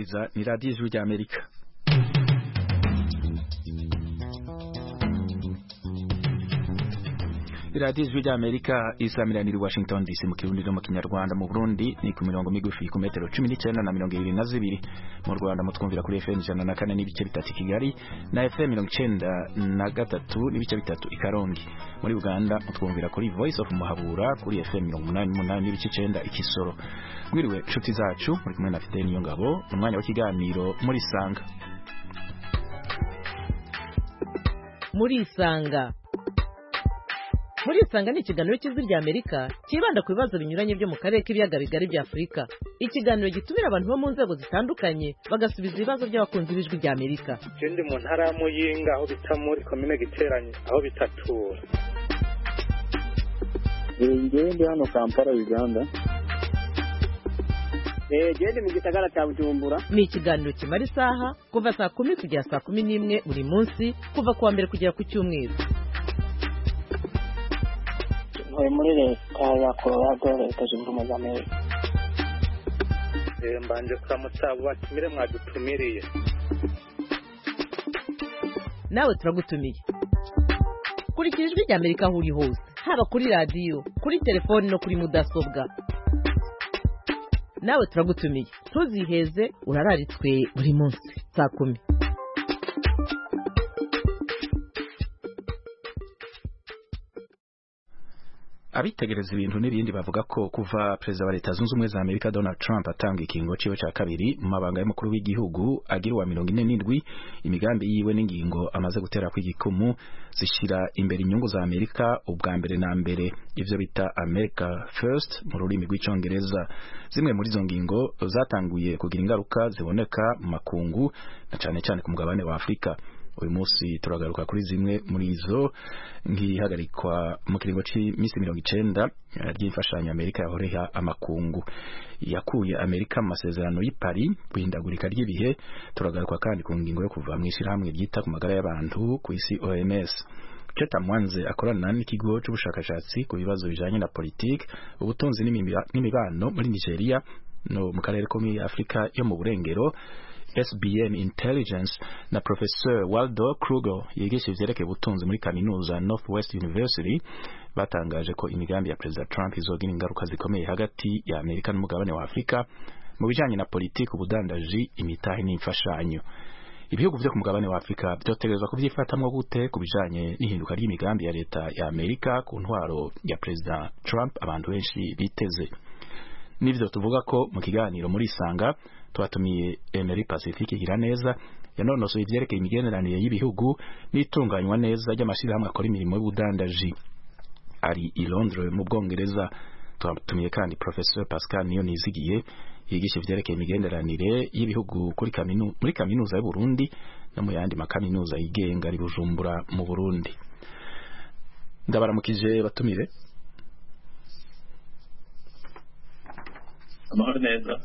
kumviriza ni radiyo ijwi ry'Amerika. Radiyo ijwi ry'Amerika isamiraniye Washington DC mu Kirundi no mu Kinyarwanda. Mu Burundi ni ku mirongo migufi ku metero 19 na 22. Mu Rwanda mutwumvira kuri FM 104 n'ibice bitatu Kigali na FM 93 n'ibice bitatu i Karongi. Muri Uganda mutwumvira kuri Voice of Muhabura kuri FM 88 n'ibice 9 i Kisoro. Mwiriwe nshuti zacu, muri kumwe na Fidel Niyongabo mu mwanya w'ikiganiro muri Sanga. Muri Sanga ni ikiganiro cy'Ijwi ry'Amerika kibanda ku bibazo binyuranye byo mu karere k'ibiyaga bigari bya Afurika. Ikiganiro gitumira abantu bo mu nzego zitandukanye bagasubiza ibibazo by'abakunzi b'Ijwi ry'Amerika. Ndi mu ntara ya Muyinga aho bita muri komine Giteranye aho bitatura. Ndi hano Kampala Uganda. Ndi mu gisagara cya Bujumbura. Ni ikiganiro kimara isaha kuva saa 10 kugera saa 11 buri munsi kuva kuwa mbere kugera ku cyumweru. Muri leta ya Colorado leta zunze ubumwe za Amerika. Mbanje kuramutsa abo batumire mwadutumiriye. Nawe turagutumiye. Kurikira Ijwi ry'Amerika aho uri hose, haba kuri radio, kuri telefone no kuri mudasobwa. Nawe turagutumiye. Tuziheze urararitswe buri munsi saa 10. Abitegereza ibintu n'ibindi bavuga ko kuva Perezida wa Leta Zunze Ubumwe za Amerika Donald Trump atanga ikingo ciwe ca kabiri mu mabanga y'umukuru w'igihugu agira wa 47 imigambi yiwe n'ingingo amaze gutera kw'igikumu zishira imbere inyungu za Amerika ubwa mbere na mbere, ivyo bita America First mu rurimi rw'icongereza. Zimwe muri izo ngingo zatanguye kugira ingaruka ziboneka mu makungu na cane cane ku mugabane wa Afrika. Uyu munsi turagaruka kuri zimwe muri izo ngihagarikwa mu kiringo c'imisi 90 ry'imfashanyo Amerika yahoreha amakungu yakuye Amerika mu masezerano y'i Paris guhindagurika ry'ibihe. Turagaruka kandi ku ngingo yo kuva mu ishirahamwe ryita ku magara y'abantu ku isi OMS. Cheta Mwanze akorana n'ikigo c'ubushakashatsi ku bibazo bijanye na politike, ubutunzi n'imibano muri Nigeria no mu karere ko muri Afrika yo mu burengero SBM Intelligence na Professor Waldo Kruger yigisha ivyerekeye ubutunzi muri kaminuza Northwest University batangaje ko imigambi ya President Trump izogira ingaruka zikomeye hagati ya Amerika n'umugabane wa Afrika mu bijanye na politiki, ubudandaji, imitahe n'imfashanyo. Ibihugu vyo ku mugabane wa Afrika byotegerezwa kuvyifatamwo gute ku bijanye n'ihinduka ry'imigambi ya leta ya Amerika ku ntwaro ya President Trump abantu benshi biteze. Nivyo tuvuga ko mu kiganiro muri Sanga twatumiye Emery Pacifique Giraneza yanonosoye ivyerekeye imigenderanire y'ibihugu n'itunganywa neza ry'amashirahamwe akora imirimo y'ubudandaji ari i Londres mu Bwongereza. Twatumiye kandi Professor Pascal Niyonizigiye yigisha ivyerekeye imigenderanire y'ibihugu muri kaminuza y'u Burundi no mu yandi makaminuza yigenga ari Bujumbura mu Burundi. Ndabaramukije batumire. Amahoro neza.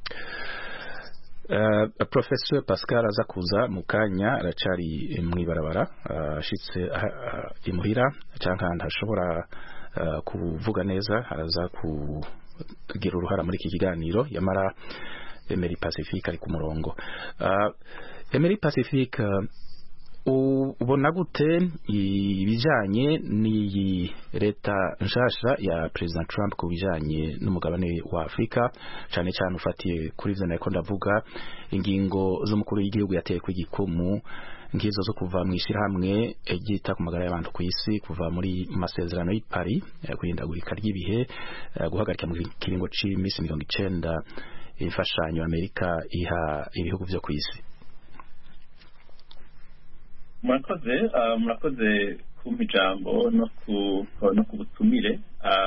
Professor Pascal aza kuza mu kanya aracari mwibarabara ashitse imuhira canka ntashobora kuvuga neza, araza kugira uruhara muri iki kiganiro. Yamara Emery Pacifique ari ku murongo. Emery Pacifique, ubona gute ibijanye n'iyi leta nshasha ya President Trump ku bijanye n'umugabane wa Afrika, cyane cyane ufatiye kuri ivyo nako ndavuga ingingo z'umukuru w'igihugu yateye kw'igikumu ngizo zo kuva mu ishirahamwe ryita ku magara y'abantu ku isi, kuva muri masezerano y'i Paris guhindagurika ry'ibihe, guhagarika mu kiringo c'imisi 90 imfashanyo Amerika iha ibihugu vyo ku isi. Murakoze kumpa ijambo no ku butumire.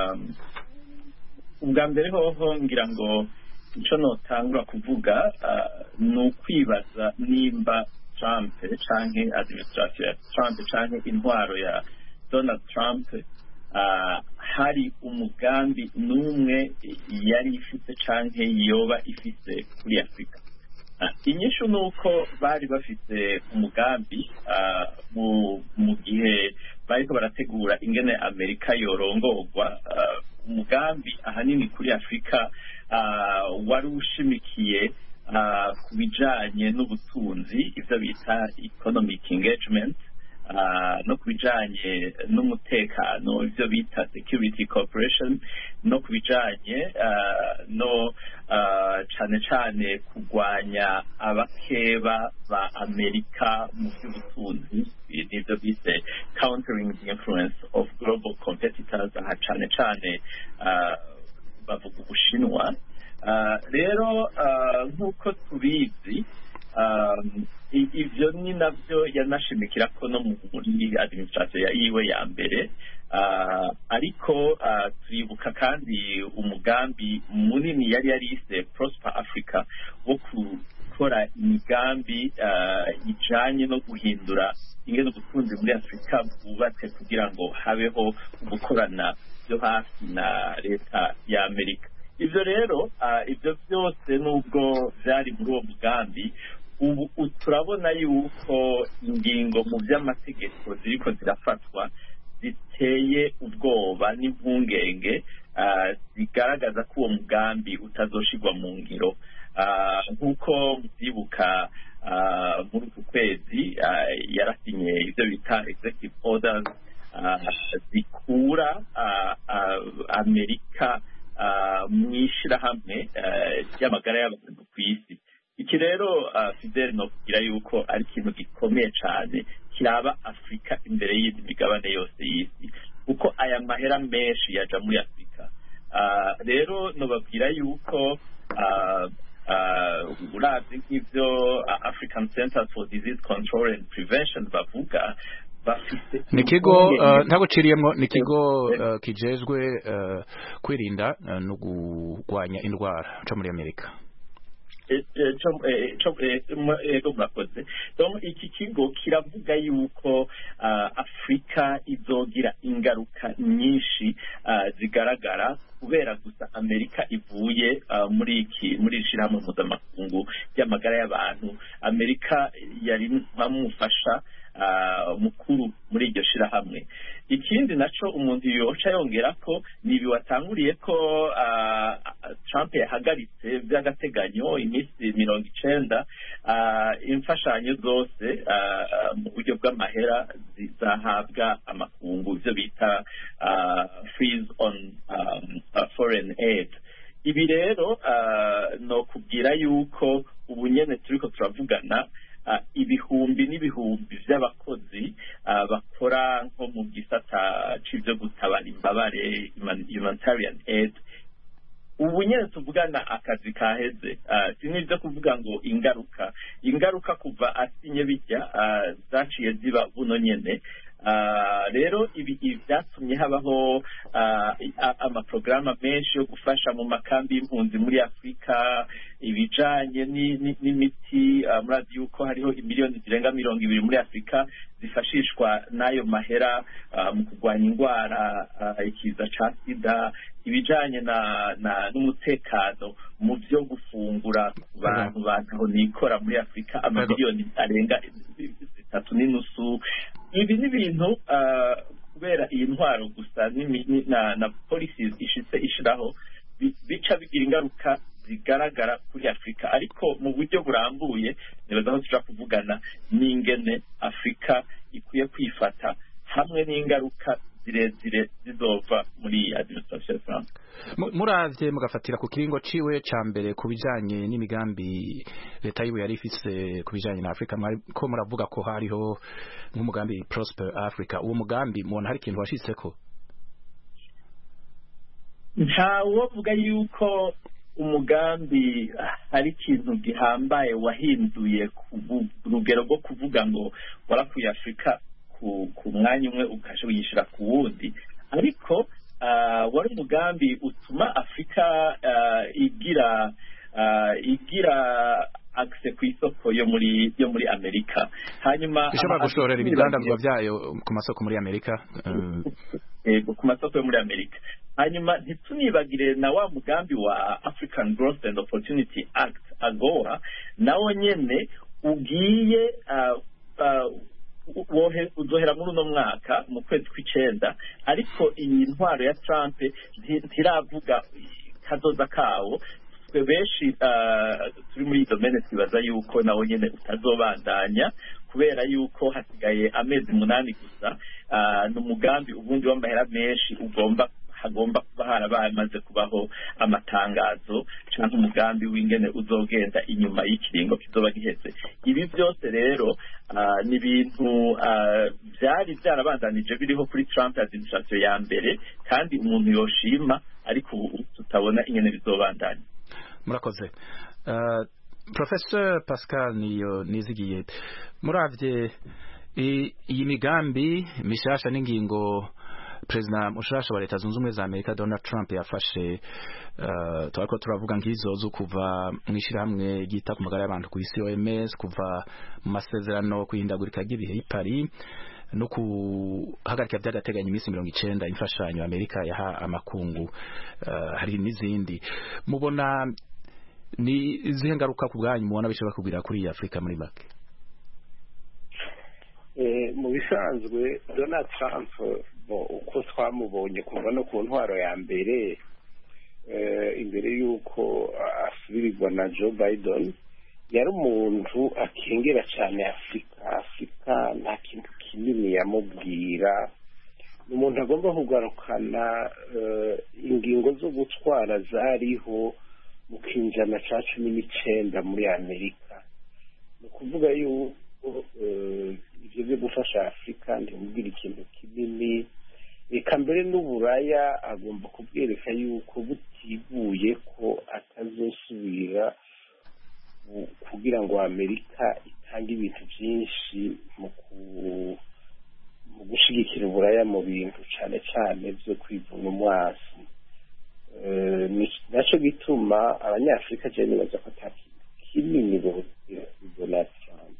Ubwa mbere hoho ngira ngo ico notangura kuvuga ni ukwibaza nimba Trump canke administration ya Trump canke intwaro ya Donald Trump hari umugambi n'umwe yari ifite canke yoba ifise kuri Afrika. Inyishu nuko bari bafite umugambi mu gihe bariko barategura ingene Amerika yorongorwa, umugambi ahanini kuri Afrika wari ushimikiye ku bijanye n'ubutunzi ivyo bita economic engagement, no ku bijanye n'umutekano ivyo bita security cooperation, no ku bijanye no cane cane kurwanya abakeba ba Amerika mu by'ubutunzi, nivyo bise countering the influence of global competitors, aha cane cane bavuga Ubushinwa. Rero nk'uko tubizi ivyo ni navyo yanashimikira ko no muri administration yiwe ya mbere, ariko turibuka kandi umugambi munini yari yarise Prosper Africa wo gukora imigambi ijanye no guhindura ingene ubutunzi muri Afrika bwubatse kugira ngo habeho gukorana byo hafi na leta ya Amerika. Ivyo rero ivyo byose nubwo vyari muri uwo mugambi, ubu turabona yuko ingingo mu by'amategeko ziriko zirafatwa ziteye ubwoba n'impungenge, zigaragaza ko uwo mugambi utazoshirwa mu ngiro. Nk'uko muvyibuka muri uku kwezi yarasinye ivyo bita executive orders zikura Amerika mw'ishirahamwe ry'amagara y'abantu ku isi. Iki rero Fidel no kugira yuko ari ikintu gikomeye cyane kiraba Afrika imbere y'indi migabane yose y'isi, kuko aya mahera menshi yaja muri Afrika. Rero no babwira yuko uravye nk'ivyo African Centers for Disease Control and Prevention bavuga, nikigo ntaguciriyemwo nikigo kijejwe kwirinda no kugwanya indwara cyo muri Amerika. Murakoze. Iki kigo kiravuga yuko Afrika izogira ingaruka nyinshi zigaragara kubera gusa Amerika ivuye muri shirahamwe mpuzamakungu ry'amagara y'abantu. Amerika yari mpamufasha mukuru muri iryo shirahamwe. Ikindi naco umuntu yoca yongera ko nibi watanguriye ko Trump yahagaritse by'agateganyo iminsi 90 imfashanyo zose mu buryo bw'amahera zizahabwa amakungu, ivyo bita freeze on foreign aid. Ibi rero no kubwira yuko ubu nyene turiko turavugana ibihumbi n'ibihumbi by'abakozi bakora nko mu gisata c'ivyo gutabara imbabare, humanitarian aid. Ubu nyene tuvugana akazi kaheze, sinivyo kuvuga ngo ingaruka kuva asinye bijya zaciye ziba buno nyene. Rero ibi byatumye habaho amaprograma menshi yo gufasha mu makambi y'impunzi muri Afrika, ibijanye n'imiti. Murazi yuko hariho imiliyoni zirenga 200 muri Afrika zifashishwa n'ayo mahera mu kurwanya indwara, ikiza ca sida, ibijanye n'umutekano mu byo gufungura abantu bantu nikora muri Afrika, amamiliyoni arenga 3.5. Ibi ni ibintu kubera iyi ntwaro gusa na policies ishiraho bica bigira ingaruka zigaragara kuri Afrika, ariko mu buryo burambuye nibaza aho tuja kuvugana n'ingene Afrika ikwiye kwifata hamwe n'ingaruka zirezire zizova muri administration Trump. Muravye mugafatira ku kiringo ciwe ca mbere ku bijanye n'imigambi leta yiwe yari ifise ku bijanye na Afrika, ko muravuga ko hariho nk'umugambi Prosper Africa. Uwo mugambi mubona hari ikintu washitseko? Ntawovuga yuko umugambi hari ikintu gihambaye wahinduye ku rugero rwo kuvuga ngo warakuye Afrika ku mwanya umwe ukashe uyishira ku wundi, ariko wari umugambi utuma Afrika igira access ku isoko yo muri Amerika, hanyuma ishobora gushorera ibidandazwa vyayo ku masoko muri Amerika, ku masoko yo muri Amerika. Hanyuma ntitunibagire na wa mugambi wa African Growth and Opportunity Act AGOA, nawo nyene ugiye uzohera muri uno mwaka mu kwezi kw'icenda, ariko iyi ntwaro ya Trump ntiravuga kazoza kawo. twe benshi turi muri domene twibaza yuko nawo nyene utazobandanya kubera yuko hasigaye amezi 8 gusa n'umugambi ubundi w'amahera menshi hagomba kuba harabamaze kubaho amatangazo cyangwa umugambi w'ingene uzogenda inyuma y'ikiringo kizoba giheze. Ibi byose rero ni ibintu byari byarabandanije biriho kuri Trump administration ya mbere kandi umuntu yoshima ariko tutabona ingene bizobandanya. Murakoze. Professor Pascal Nizigiye, muravye iyi migambi mishasha n'ingingo President mushasha wa Leta Zunze Ubumwe za Amerika Donald Trump yafashe twariko turavuga ngizo zo kuva mwishirahamwe gita ku magara y'abantu ku isi OMS, kuva mu masezerano kuhindagurika ry'ibihe i Paris no kuhagarika by'agateganyo iminsi 90 imfashanyo Amerika yaha amakungu, hari n'izindi mubona ni izihe ngaruka ku bwanyu mubona bishobora kugira kuri Afrika muri make? Mu bisanzwe Donald Trump uko twamubonye kuva no ku ntwaro ya mbere imbere y'uko asubirirwa na Joe Biden, yari umuntu akengera cyane Afrika nta kintu kinini yamubwira. Ni umuntu agomba kugarukana ingingo zo gutwara zariho mu kinjana ca 19 muri Amerika. Ni ukuvuga yuko ivyo byo gufasha Afrika ntimubwira ikintu kinini, eka mbere n'uburaya agomba kubwereka yuko butibuye ko atazosubira kugira ngo Amerika itange ibintu byinshi mu gushigikira uburaya mu bintu cyane cyane byo kwivuna umwasi. Naco gituma abanyafrika cyane baza ko atakintu kinini Donald Trump.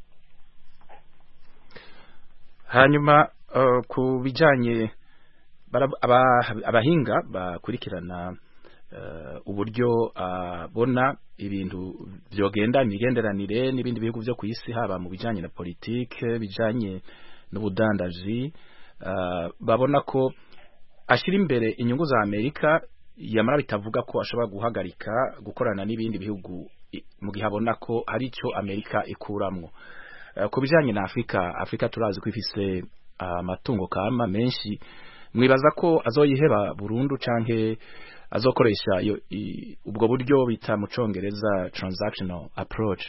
Hanyuma ku bijanye abahinga bakurikirana uburyo bona ibintu byogenda imigenderanire n'ibindi bihugu byo ku isi, haba mu bijanye na politike, bijanye n'ubudandaji, babona ko ashira imbere inyungu za Amerika, yamara bitavuga ko ashobora guhagarika gukorana n'ibindi bihugu mu gihe abona ko hari icyo Amerika ikuramwo. Ku bijanye na Afrika turazi ko ifise amatungo kama menshi, mwibaza ko azoyiheba burundu canke azokoresha ubwo buryo bita mu Congereza transactional approach?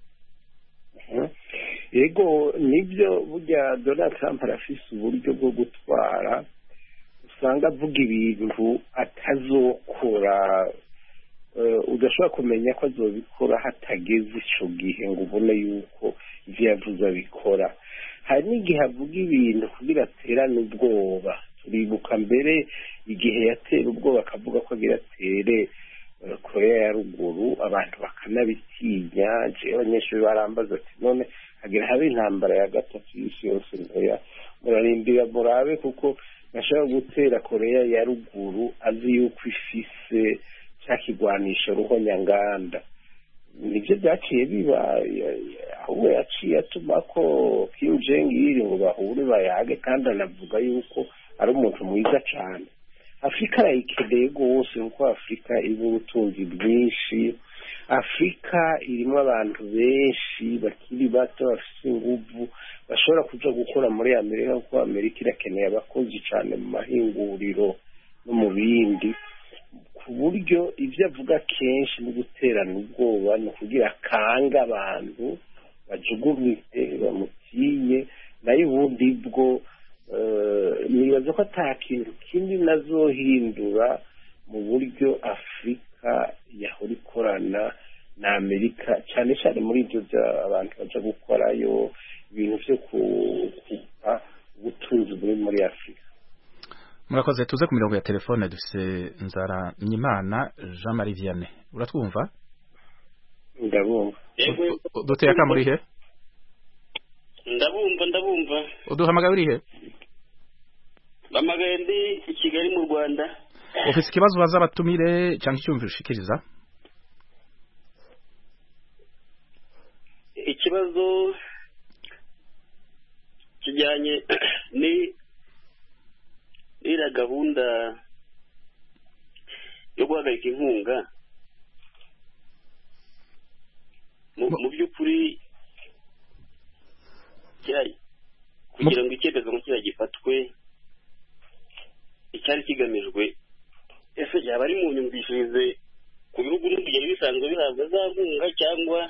Yego nibyo, burya Donald Trump arafise uburyo bwo gutwara usanga avuga ibintu atazokora, udashobora kumenya ko azobikora hatageze ico gihe ngo ubone yuko ivyo yavuze abikora. Hari n'igihe avuga ibintu kugira aterane ubwoba. Turibuka mbere igihe yatera ubwoba akavuga ko agira atere Korea ya ruguru, abantu bakanabitinya. Abanyeshuri barambaza ati none hagira habe intambara ya gatatu y'isi yose ntoya, murarindira murabe kuko nashaka gutera Korea ya ruguru azi yuko ifise cyakigwanisha ruhonyanganda. Nivyo byaciye biba, ahubwo yaciye atuma ko Kim Jong Il ngo bahure bayage, kandi anavuga yuko ari umuntu mwiza cyane. Afrika arayikeneye rwose kuko Afrika irimo ubutunzi bwinshi. Afrika irimo abantu benshi bakiri bato bafite inguvu bashobora kuja gukora muri Amerika, kuko Amerika irakeneye abakozi cyane mu mahinguriro no mu bindi, ku buryo ibyo avuga kenshi no guterana ubwoba no kugira kanga abantu bajugumite bamutinye. Nayo ubundi bwo nibaza ko ata kintu kindi nazohindura mu buryo Afrika yahora ikorana na Amerika, cyane cyane muri ibyo abantu baja gukorayo ibintu byo kuba ubutunzi buri muri Afrika. Murakoze. Tuze ku mirongo ya telefone dufise Nzara Nyimana Jean Marie Vianney, uratwumva? Ndabumva. Duteye akamuri he? Ndabumva. Uduhamagaye uri he? Bamagaye ndi i Kigali mu Rwanda. Ufise ikibazo baza batumire cyangwa icyumviro ushikiriza? Ikibazo kijyanye n'ira gahunda yo guhagarika inkunga mu by'ukuri kugira ngo icyemezo nk'ikiriya gifatwe icyari kigamijwe ese yaba ari mu nyumvishirize ku bihugu byari bisanzwe bihabwa za nkunga cyangwa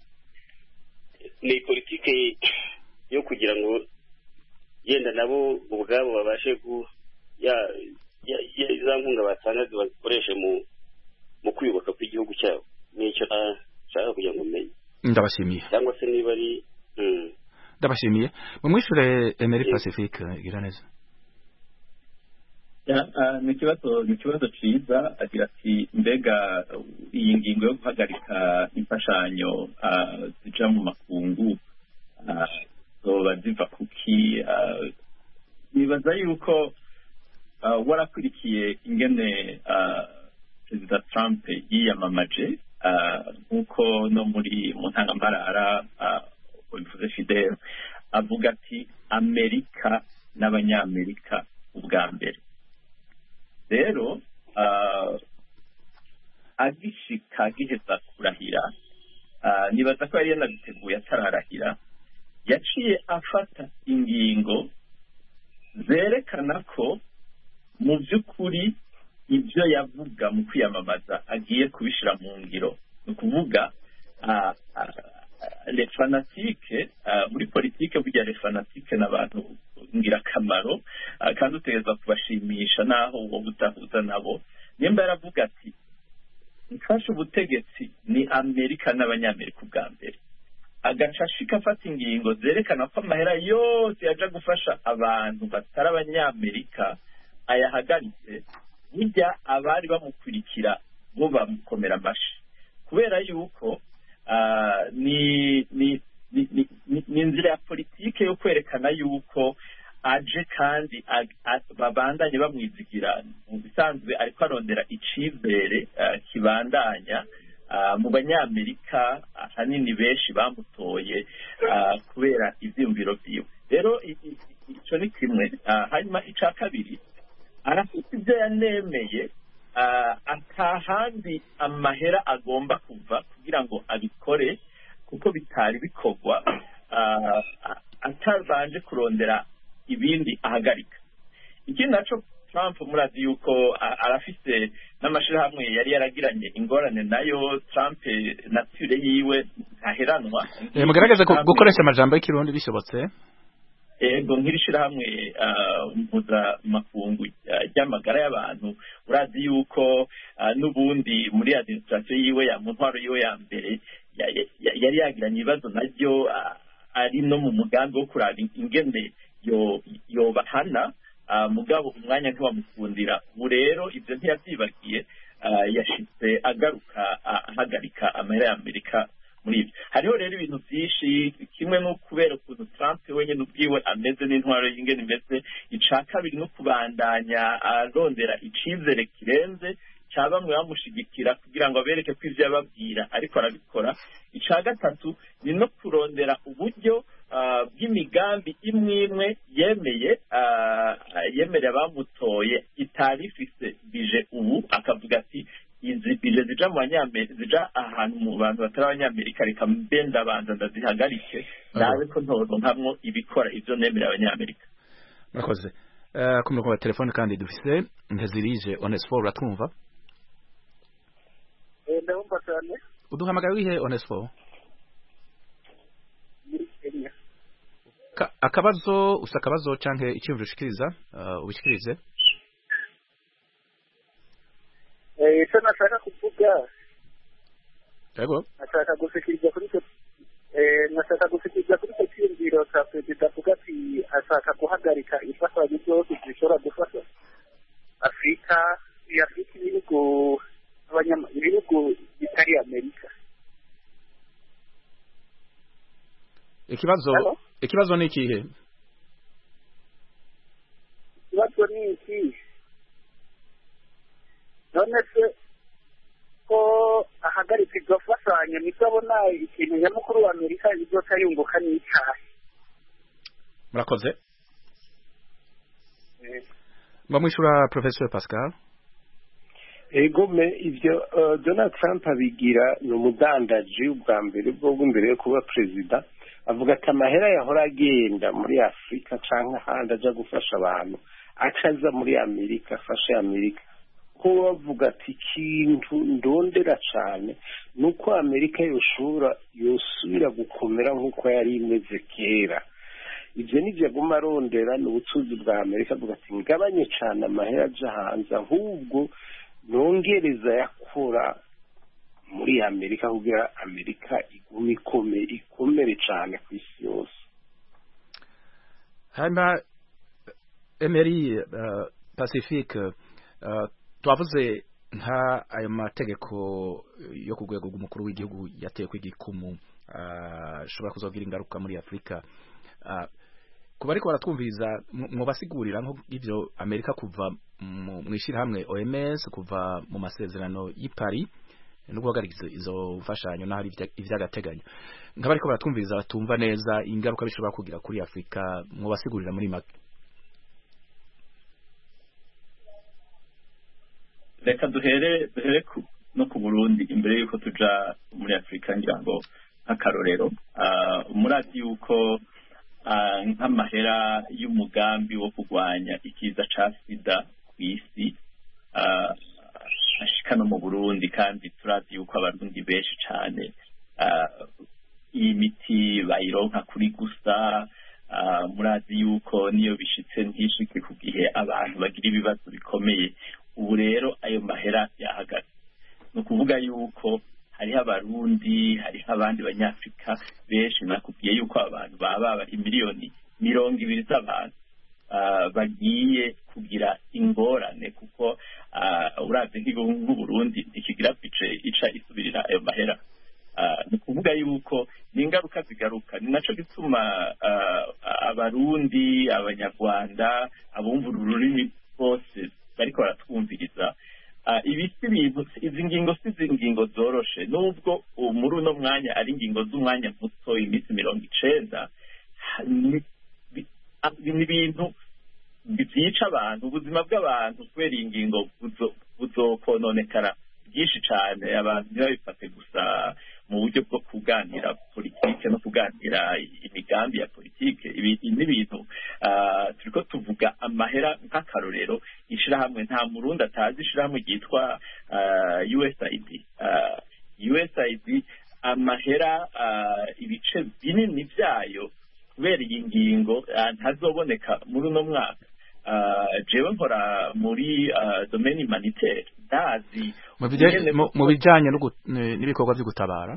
ni politike yo kugira ngo yenda nabo ubwabo babashe za nkunga batanga zibikoreshe mu kwiyubaka kw'igihugu cyabo nicyo nshaka kugira ngo umenye. Ndabashimiye cyangwa se niba ari ndabashimiye mumwishure Emery Pacifique gira neza. ni ikibazo cyiza agira ati mbega iyi ngingo yo guhagarika imfashanyo zija mu makungu zoba ziva kuki nibaza yuko warakurikiye ingene perezida Trump yiyamamaje nk'uko no mu ntangambarara bivuze Fidel avuga ati Amerika n'abanyamerika ubwa mbere. Rero agiheza kurahira nibaza ko yari yanabiteguye atararahira yaciye afata ingingo zerekana ko mu by'ukuri ibyo yavuga mu kwiyamamaza agiye kubishyira mu ngiro. ni ukuvuga les fanatiques muri politike burya les fanatiques n'abantu ngirakamaro kandi utegereza kubashimisha naho wowe utahuza nabo. nimba yaravuga ati mfashe ubutegetsi ni Amerika n'abanyamerika ubwa mbere agaca ashika afata ingingo zerekana ko amahera yose yaja gufasha abantu batari abanyamerika ayahagaritse burya abari bamukurikira bo bamukomera amashi kubera yuko ni inzira ya politike yo kwerekana yuko aje kandi babandanye bamwizigira mu bisanzwe ariko arondera icizere kibandanya mu banyamerika ahanini benshi bamutoye kubera ivyumviro vyiwe. rero ico ni kimwe. hanyuma ica kabiri arafite ibyo yanemeye atahandi amahera agomba kuva kugira ngo abikore kuko bitari bikorwa atabanje kurondera ibindi ahagarika. ikindi naco Trump murazi yuko arafise n'amashirahamwe yari yaragiranye ingorane nayo. Trump nature yiwe ntaheranwa. mugerageze gukoresha amajambo y'ikirundi bishobotse. ego nk'irishirahamwe mpuzamakungu ry'amagara y'abantu urazi yuko n'ubundi muri administration yiwe mu ntwaro yiwe ya mbere yari yagiranye ibibazo naryo ari no mu mugambi wo kuraba ingene yobahana mugabo umwanya ntiwamukundira. ubu rero ibyo ntiyavyibagiye yashitse agaruka ahagarika amahera ya Amerika muri ibyo. hariho rero ibintu byinshi kimwe no kubera ukuntu Trump wenyine ubwiwe ameze n'intwaro y'ingene imeze. ica kabiri no kubandanya arondera icizere kirenze cya bamwe bamushigikira kugira ngo abereke ko ivyo yababwira ariko arabikora. ica gatatu ni no kurondera uburyo bw'imigambi imwe yemerera abamutoye itari ifise bije ubu akavuga ati izi bije zija mu banyamerika zija ahantu mu bantu batari abanyamerika reka mbe ndabanza ndazihagarike nawe ko ntoronkamwo ibikora ivyo nemerera abanyamerika. murakoze. ku murongo wa telefone kandi dufise Ntezirije Onesphore uratwumva? ndabumva cyane. uduhamagaye wihe Onesphore? akabazo usa akabazo canke icyumviro ushikiriza ubishikirize. icyo nashaka kuvuga yego nashaka gushikiriza kuri icyo cyumviro cya perezida avuga ati ashaka guhagarika imfashanyo zose zishobora gufasha Afurika ibihugu bitari Amerika. ikibazo ni ikihe? ikibazo ni iki none se ko ahagarika iryo fashanyo nibwo abona ikintu nyamukuru wa Amerika izoca yunguka n'icyaha. murakoze. bamwishura Professor Pascal. egome ivyo Donald Trump abigira ni umudandaji ubwa mbere bwo imbere yo kuba perezida, avuga ati amahera yahora agenda muri Afurika canke ahandi aja gufasha abantu acaza muri Amerika afashe Amerika, ko bavuga ati ikintu ndondera cane nuko Amerika yosubira gukomera nk'uko yari imeze kera. Ivyo nivyo aguma arondera n'ubutunzi bwa Amerika, avuga ati ngabanye cane amahera aja hanze, ahubwo nongereza yakora muri Amerika kugira Amerika igume ikomere cane ku isi yose. Hanyuma Emery Pacifique, twavuze nka ayo mategeko yo ku rwego rw'umukuru w'igihugu yateye kw'igikumu ashobora kuzogira ingaruka muri Afurika. Kuba ariko baratwumviriza mubasigurira nko ivyo Amerika kuva mu ishirahamwe OMS, kuva mu masezerano y'i Paris no guhagarika izo mfashanyo n'ahari ivy'agateganyo, nkaba ariko baratwumviriza batumva neza ingaruka bishobora kugira kuri Afurika, mubasigurira muri make. Reka duhere no ku Burundi imbere yuko tuja muri Afurika, ngira ngo nk'akarorero murazi yuko nk'amahera y'umugambi wo kurwanya ikiza ca sida kw'isi ashika no mu Burundi, kandi turazi yuko abarundi benshi cane iyi miti bayironka kuri gusa. Murazi yuko niyo bishitse ntishike ku gihe abantu bagira ibibazo bikomeye. Ubu rero ayo mahera yahagaze, ni ukuvuga yuko hariho abarundi, hariho abandi banyafrika benshi, nakubwiye yuko abantu baba imiliyoni 20 z'abantu bagiye kugira ingorane, kuko uravye nk'Uburundi ntikigira bice ica isubirira ayo mahera. Ni ukuvuga yuko ni ingaruka zigaruka, ni naco gituma abarundi, abanyarwanda, abumva ururimi bose bariko baratwumviriza. Izi ngingo si ingingo zoroshe, nubwo muri uno mwanya ari ingingo z'umwanya muto, iminsi 90, ni ibintu byica abantu, ubuzima bw'abantu. Kubera iyi ngingo buzokononekara byinshi cane. Abantu ntibabifate gusa mu buryo bwo kuganira politike no kuganira imigambi ya politike. Ibi ni ibintu turiko tuvuga amahera nk'akarorero. Ishirahamwe, nta murundi atazi ishirahamwe ryitwa USAID. USAID amahera ibice binini vyayo kubera iyi ngingo ntazoboneka muri uno mwaka. Jewe nkora muri domaine humanitaire, ndazi mu bijanye n'ibikorwa vyo gutabara,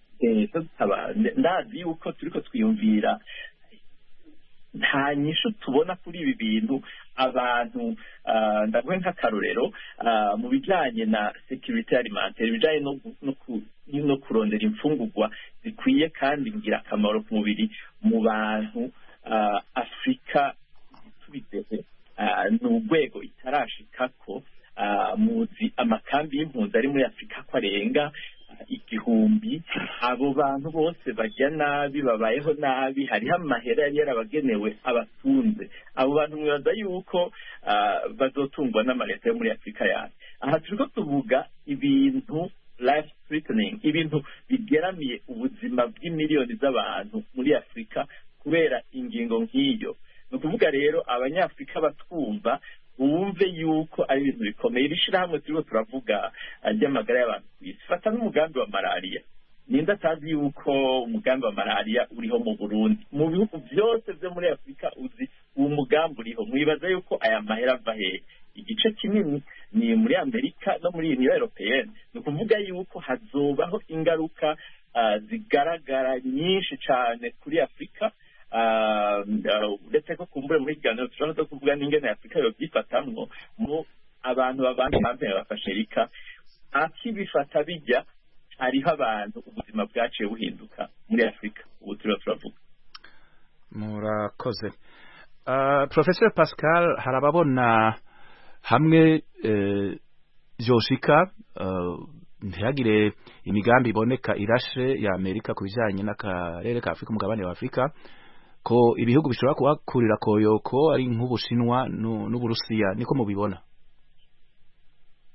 ndazi yuko turiko twiyumvira nta nyishu tubona kuri ibi bintu. Abantu ndavuga nk'akarorero mu bijanye na security alimentaire, bijanye no kurondera imfungurwa zikwiye kandi ngira akamaro ku mubiri mu bantu. Afrika tubidehe n'urwego itarashikako. Muzi amakambi y'impunzi ari muri Afrika ko arenga 1000. Abo bantu bose barya nabi, babayeho nabi, hariho amahera yari yarabagenewe abatunze. Abo bantu mwibaza yuko bazotungwa n'amaleta yo muri Afrika yawe. Aha turiko tuvuga ibintu life threatening, ibintu bigeramiye ubuzima bw'imiliyoni z'abantu muri Afrika kubera ingingo nk'iyo. Ni ukuvuga rero abanyafrika batwumva bumve yuko ari ibintu bikomeye. Iri shirahamwe turiko turavuga ry'amagara y'abantu kw'isi, fata n'umugambi wa malaria. Ninde atazi yuko umugambi wa malaria uriho mu Burundi? Mu bihugu byose byo muri Afrika uzi uwo mugambi uriho. Mwibaza yuko aya mahera ava hehe? Igice kinini ni muri Amerika no muri Union Européenne. Ni ukuvuga yuko hazobaho ingaruka zigaragara nyinshi cane kuri Afrika. Uretse ko kumbure muri kiganiro turashobora kuvuga n'ingene Afrika yobyifatamwo mu abantu babandi hamwe bafashe Amerika akibifata bijya. Hariho abantu ubuzima bwaciye buhinduka muri Afrika ubu turavuga. Murakoze. Professor Pascal, harababona hamwe Joshika ntihagire imigambi iboneka irashe ya Amerika ku bijanye n'akarere ka Afrika, umugabane wa Afrika, ko ibihugu bishobora kuhakurira koyoko ari nk'Ubushinwa n'Uburusiya. Niko mubibona?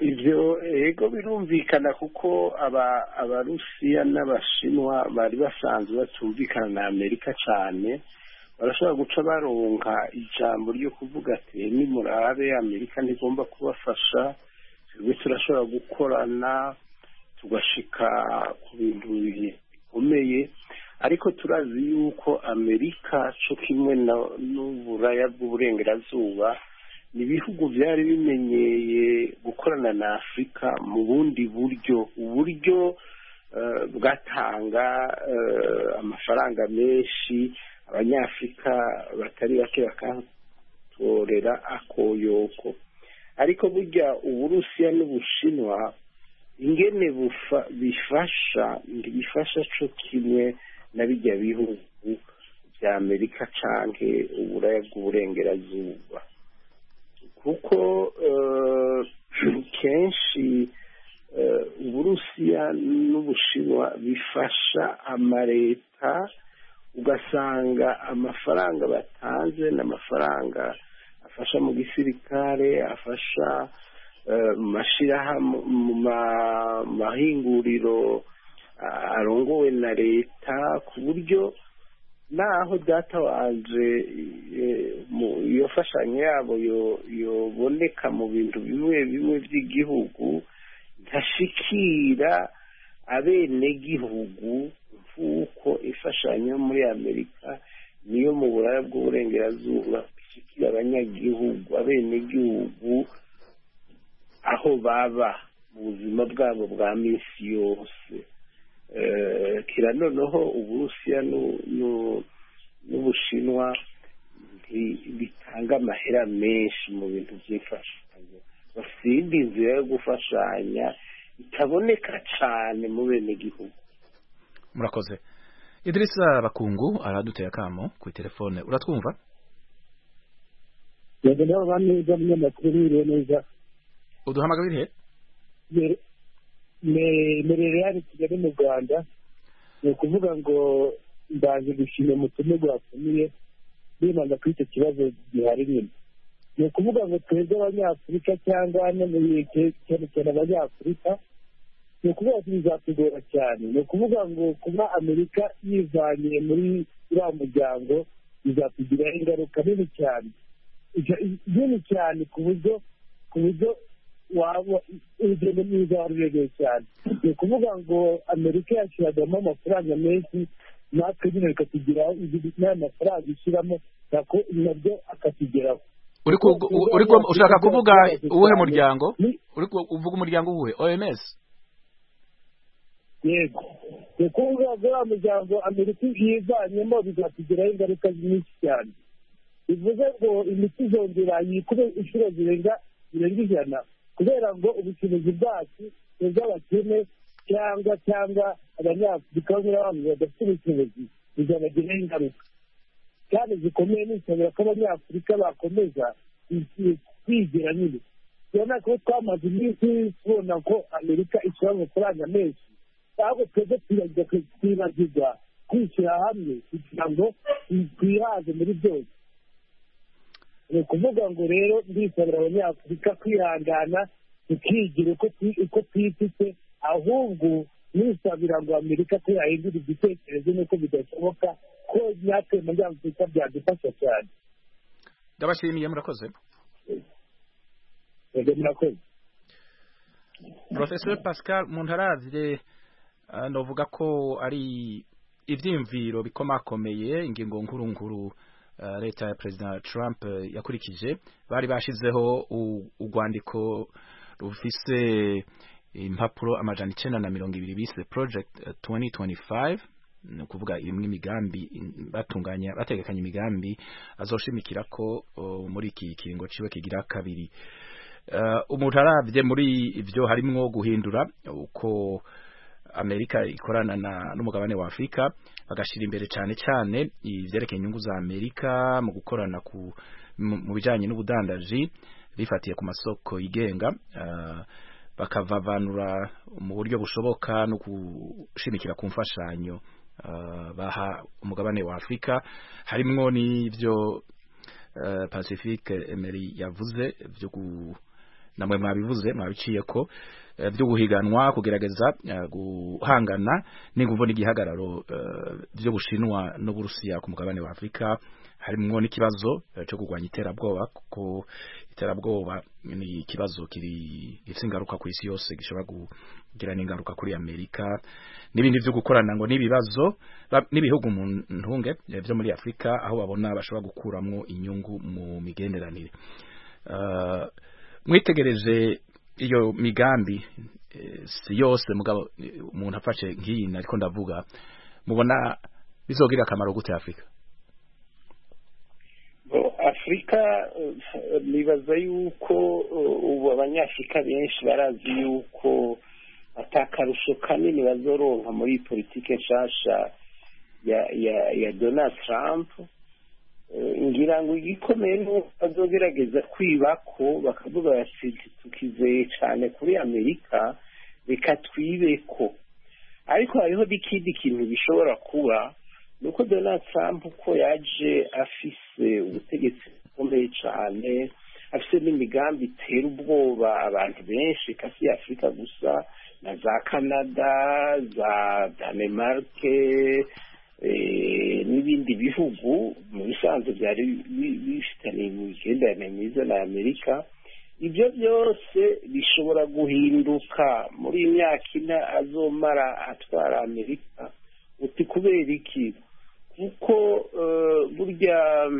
ibyo ego birumvikana kuko abarusiya n'abashinwa bari basanzwe batumvikana na amerika cyane, barashobora guca baronka ijambo ryo kuvuga ati nimurabe amerika ntigomba kubafasha, twebwe turashobora gukorana tugashika ku bintu bikomeye. Ariko turazi yuko amerika cyo kimwe n'uburaya bw'uburengerazuba ni ibihugu byari bimenyeye gukorana na afurika mu bundi uburyo bwatanga amafaranga menshi, abanyafurika batari bake bakatorera akoyoko. ariko burya uburusiya n'ubushinwa ingene bifasha ntibifasha cyo kimwe na bijya bihugu bya amerika canke uburaya bw'uburengerazuba, kuko kenshi uburusiya n'ubushinwa bifasha amaleta, ugasanga amafaranga batanze n'amafaranga afasha mu gisirikare, afasha mu mahinguriro arongowe na leta, ku buryo naho data wanje iyo fashanyo yabo yoboneka mu bintu bimwe bimwe by'igihugu ntashikira abenegihugu nk'uko imfashanyo muri amerika niyo mu buraya bw'uburengerazuba ishikira abanyagihugu, abenegihugu aho baba mu buzima bwabo bwa minsi yose. Kira noneho uburusiya n'ubushinwa bitanga amahera menshi mu bintu by'imfashanyo, bafite inzira yo gufashanya itaboneka cyane mu bene gihugu. Murakoze. Idrissa Bakungu araduteye akamo ku telefone, uratwumva? Yego naho bameze n'amakuru biriwe neza. Uduhamagara birihe? Merere yari Kigali mu Rwanda, ni ukuvuga ngo ndaje gushima umutume gwatumiye bimanda kuri icyo kibazo gihari nyine. Ni ukuvuga ngo twebwe abanyafurika cyangwa cyane cyane abanyafurika, ni ukuvuga ngo bizatugora cyane. Ni ukuvuga ngo kuba amerika yivanye muri uriya muryango bizatugiraho ingaruka nini cyane, nini cyane ku buryo waba urugendo mwiza warurereye cyane. Ni ukuvuga ngo amerika yashyiragamo amafaranga menshi, natwe nyine bikatugeraho n'aya mafaranga ishyiramo nabyo akatugeraho. Ushaka kuvuga uwuhe muryango? Uvuga umuryango uwuhe? OMS? Yego, ni ukuvuga ngo uriya muryango amerika yivanyemo bizatugeraho ingaruka nyinshi cyane. bivuze ngo imiti izongera yikube inshuro zirenga 100, kubera ngo ubucuruzi bwacu bw'abakene cyangwa abanyafurika n'abantu badafite ubushobozi bizabagiraho ingaruka kandi zikomeye. Nisabira ko abanyafurika bakomeza kwigira nyine. Urabona ko twamaze iminsi tubona ko amerika ishyira amafaranga menshi, ahubwo twebwe twibagirwa kwishyira hamwe kugira ngo twihaze muri byose. Ni ukuvuga ngo rero ndisabira abanyafurika kwihangana tukigira uko twifite, ahubwo nisabira ngo amerika ko yahindura igitekerezo nuko bidashoboka ko natwe muri afurika byadufasha cyane. Ndabashimiye, murakoze. Murakoze. Professor Pascal Muntaravye, novuga ko ari ivyimviro bikomakomeye ingingo nkuru leta ya President Trump yakurikije. Bari bashizeho urwandiko rufise impapuro amajana 920 bise Project 2025, no kuvuga imwe imigambi bategekanya imigambi azoshimikira ko muri iki kiringo ciwe kigira kabiri. Umuntu aravye muri ivyo harimwo guhindura uko Amerika ikorana n'umugabane wa Afrika, bagashira imbere cyane ivyerekeye inyungu za Amerika mu gukorana mu bijanye n'ubudandaji bifatiye ku masoko yigenga, bakavavanura mu buryo bushoboka no gushimikira ku mfashanyo baha umugabane wa Afrika. Harimwo n'ivyo Pacifique Emery yavuze byo namwe mwabivuze mwabiciye ko byo guhiganwa kugerageza guhangana n'inguvu n'igihagararo byo Bushinwa no Burusiya ku mugabane wa Afrika harimo n'ikibazo cyo kurwanya iterabwoba kuko iterabwoba ni ikibazo gifite ingaruka ku isi yose gishobora kugira n'ingaruka kuri Amerika n'ibindi byo gukorana ngo n'ibibazo n'ibihugu mu ntunge byo muri Afrika aho babona bashobora gukuramwo inyungu mu migenderanire. Mwitegereje iyo migambi si yose mugabo umuntu afashe nk'iyi ariko ndavuga mubona bizogira akamaro gute Afrika? Afrika nibaza yuko ubu abanyafrika benshi barazi yuko atakarusho kanini bazoronka muri politike nshasha ya Donald Trump. Ngira ngo igikomeye nuko bazogerageza kwibako bakavuga bati tukizeye cyane kuri Amerika reka twibeko, ariko hariho n'ikindi kintu bishobora kuba nuko Donald Trump uko yaje afise ubutegetsi bukomeye cyane, afise n'imigambi itera ubwoba abantu benshi kasi ya Afrika gusa na za Canada, za Denmark n'ibindi bihugu mu bisanzwe byari bifitanye imigenderanire myiza na Amerika. Ibyo byose bishobora guhinduka muri imyaka ine azomara atwara Amerika. Uti kubera iki? Kuko burya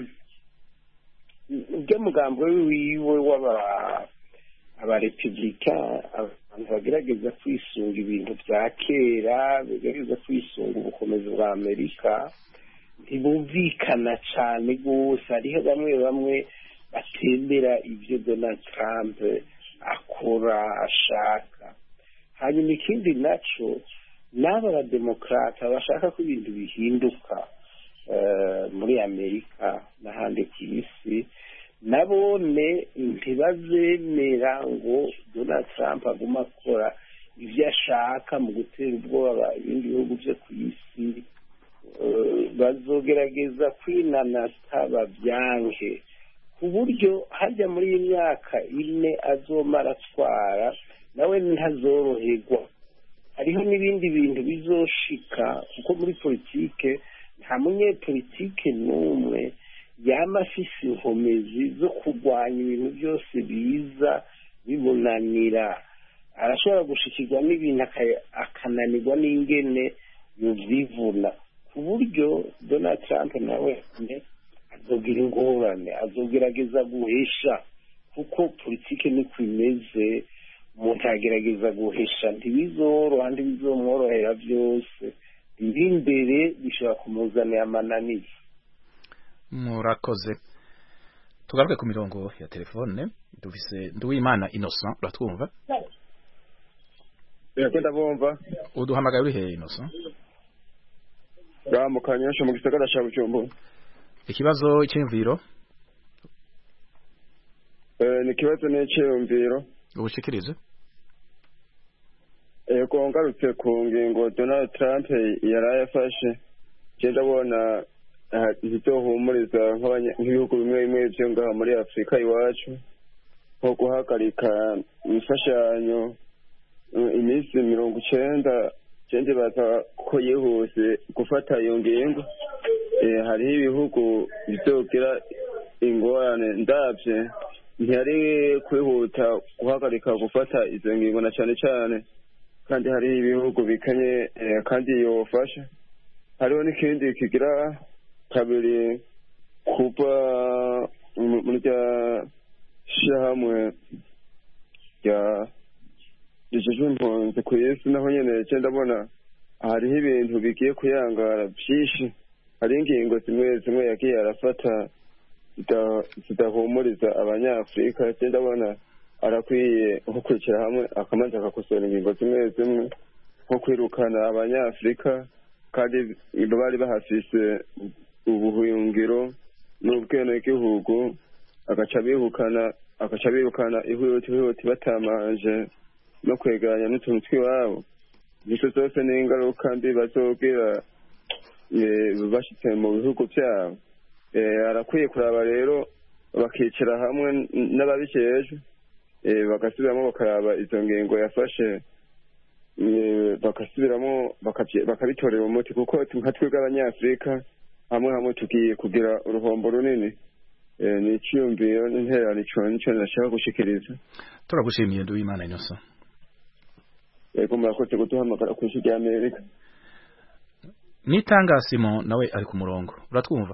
mugambo wiwe abarepublika abantu bagerageza kwisunga ibintu bya kera, bagerageza kwisunga ubukomezi bwa Amerika, ntibumvikana cyane rwose. Hariho bamwe batembera ibyo Donald Trump akora ashaka. Hanyuma ikindi naco n'aba bademokrata bashaka ko ibintu bihinduka muri Amerika n'ahandi ku isi, nabone ntibazemera ngo Donald Trump aguma akora ibyo ashaka mu gutera ubwoba ibindi bihugu byo ku isi. Bazogerageza kwinanata babyange ku buryo hajya muri iyi myaka ine azomara atwara nawe ntazoroherwa. Hariho n'ibindi bintu bizoshika kuko muri politike nta munyepolitike n'umwe yama afise inkomezi zo kurwanya ibintu byose biza bimunanira. Arashobora gushikirwa n'ibintu akananirwa n'ingene yovyivuna, ku buryo Donald Trump nawe azogira ingorane, azogerageza guhesha kuko politike niko imeze. Umuntu agerageza guhesha ntibizoroha ntibizomworohera byose, biri imbere bishobora kumuzanira amananiza. Murakoze. Tugaruke ku mirongo ya telefone dufise Nduwimana Innocent, uratwumva? Yego ndabumva. Uduhamagaye uri he Innocent? Mu Kanyosha mu gisagara ca Bujumbura. Ikibazo cy'imviro? Ni kibazo n'iciyumviro. Ubushikirize? Yego ngarutse ku ngingo Donald Trump yarayafashe, ndabona ntitohumuriza nk'ibihugu bimwe bimwe byo ngaha muri Afrika iwacu nko guhagarika imfashanyo iminsi 90 baza ko yihuse gufata iyo ngingo. Hariho ibihugu bizogira ingorane ndavye ntiyari kwihuta guhagarika gufata izo ngingo na cyane kandi hari ibihugu bikanye kandi yofasha. Hariho n'ikindi kigira kabiri kuba muri rya shahamwe rya impunzi ku isi naho nyene ndabona hariho ibintu bigiye kuyangara byinshi. Hari ingingo zimwe yagiye arafata zidahumuriza abanyafurika. Ndabona arakwiye nko kwicara hamwe akamanza akakosora ingingo zimwe nko kwirukana abanyafurika kandi bari bahafise ubuhungiro n'ubwenegihugu, agaca birukana ihutihuti batamanje no kwegeranya n'utuntu tw'iwabo. Nizo zose ni ingaruka mbi bazogira bashitse mu bihugu byabo. Arakwiye kuraba rero bakicara hamwe n'ababijejwe bagasubiramo bakaraba izo ngingo yafashe bagasubiramo bakabitorera umuti kuko nka twebwe abanyafurika hamwe hamwe tugiye kugira uruhombo runini ni icyiyumviro n'intererano nicyo nashaka gushikiriza. Turagushimiye Nduwimana Innocent. Yego murakoze kuduhamagara ku isi ry'Amerika. Nitanga Simon nawe ari ku murongo uratwumva?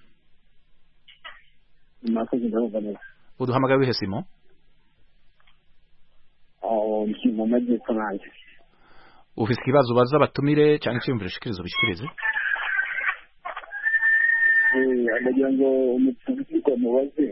Murakoze ndabumva neza. Uduhamagaye wihe Simon? Ndi mu majyepfo nanjye. Ufise ikibazo baza batumire cyangwa icyumviro shikirizo bishikirize? Ndagira ngo umuturage mubaze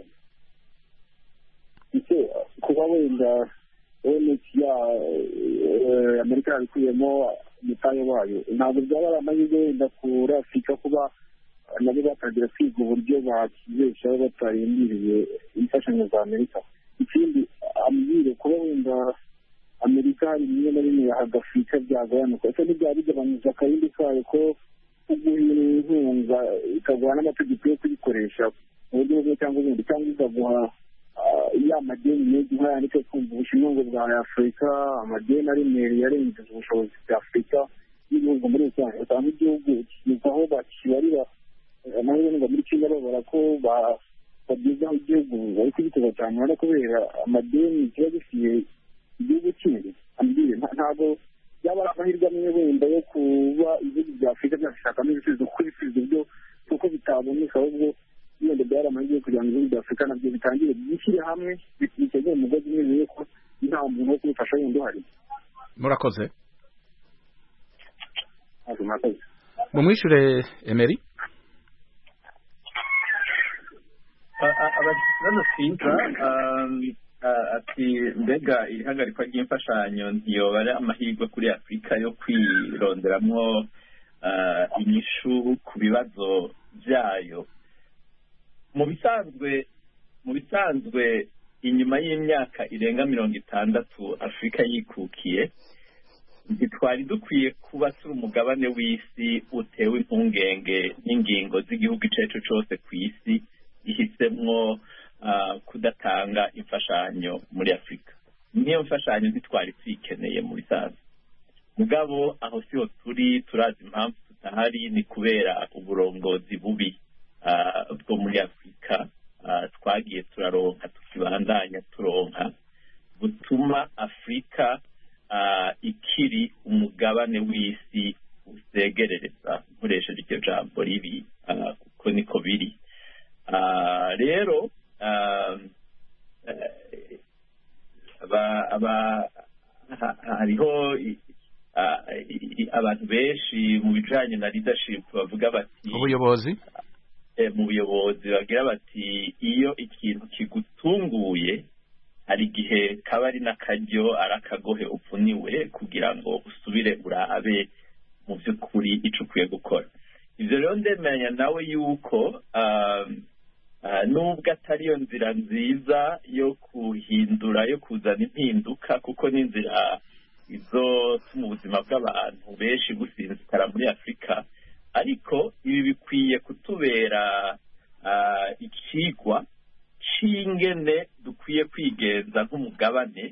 ese kuba wenda ya Amerika yabikuyemo umutahe wayo ntabwo byaba ari amahirwe wenda kuri Afurika kuba nabo bakagira kwiga uburyo bakibeshaho batarindiriye imfashanyo za Amerika. Ikindi ambwire kuba wenda Amerika hari bimwe na bimwe yahaga Afurika byagabanuka ese ntibyaba bigabanyije akarindi kayo ko kuguhira inkunga ikaguha n'amategeko yo kuyikoresha mu buryo bumwe cyangwa ubundi cyangwa ikaguha ya madeni menshi nk'aya nicyo twumva Ubushinwa ngo bwa Afurika amadeni aremereye arengeje ubushobozi bwa Afurika n'ibihugu muri rusange usanga igihugu kigeza aho bakibarira amahirwe muri Kenya babara ko bagezaho igihugu bari kugiteza cyane no kubera amadeni kiba gifitiye igihugu kindi ambwire ntabwo yaba ari amahirwe amwe wenda yo kuba ibihugu bya Afurika byashakamo ibisubizo kuko ibisubizo byo kuko bitaboneka ahubwo wenda byari amahirwe kugira ngo ibihugu bya Afurika nabyo bitangire bishyire hamwe bitegure umugozi umwe yuko nta muntu wo kubifasha wundi uhari. Murakoze. Mumwishure Emery. Abakibazo twiza ati mbega ihagarikwa ry'imfashanyo ntiyoba ari amahirwe kuri Afurika yo kwironderamwo inyishu ku bibazo byayo. Mu bisanzwe inyuma y'imyaka irenga 60 Afurika yikukiye ntitwari dukwiye kuba turi umugabane w'isi utewe impungenge n'ingingo z'igihugu icyo cyose ku isi ihisemwo kudatanga imfashanyo muri Afurika. Niyo mfashanyo ntitwari twikeneye mu bisanzwe. Mugabo aho siho turazi impamvu tutahari ni kubera uburongozi bubi bwo muri Afurika twagiye turaronka tukibandanya turonka butuma Afurika ikiri umugabane w'isi usegerereza nkoresheje iryo jambo ribi kuko niko biri. Rero hariho abantu benshi mu bijanye na leadership bavuga bati ubuyobozi mu buyobozi bagira bati iyo ikintu kigutunguye hari igihe kaba ari n'akaryo arakagohe upfuniwe kugira ngo usubire urabe mu by'ukuri icyo ukwiye gukora. Ibyo rero ndemenya nawe yuko nubwo atari yo nzira nziza yo kuhindura yo kuzana impinduka kuko n'inzira izotuma ubuzima bw'abantu benshi businzikara muri Afurika, ariko ibi bikwiye kutubera ikigwa c'ingene dukwiye kwigenza nk'umugabane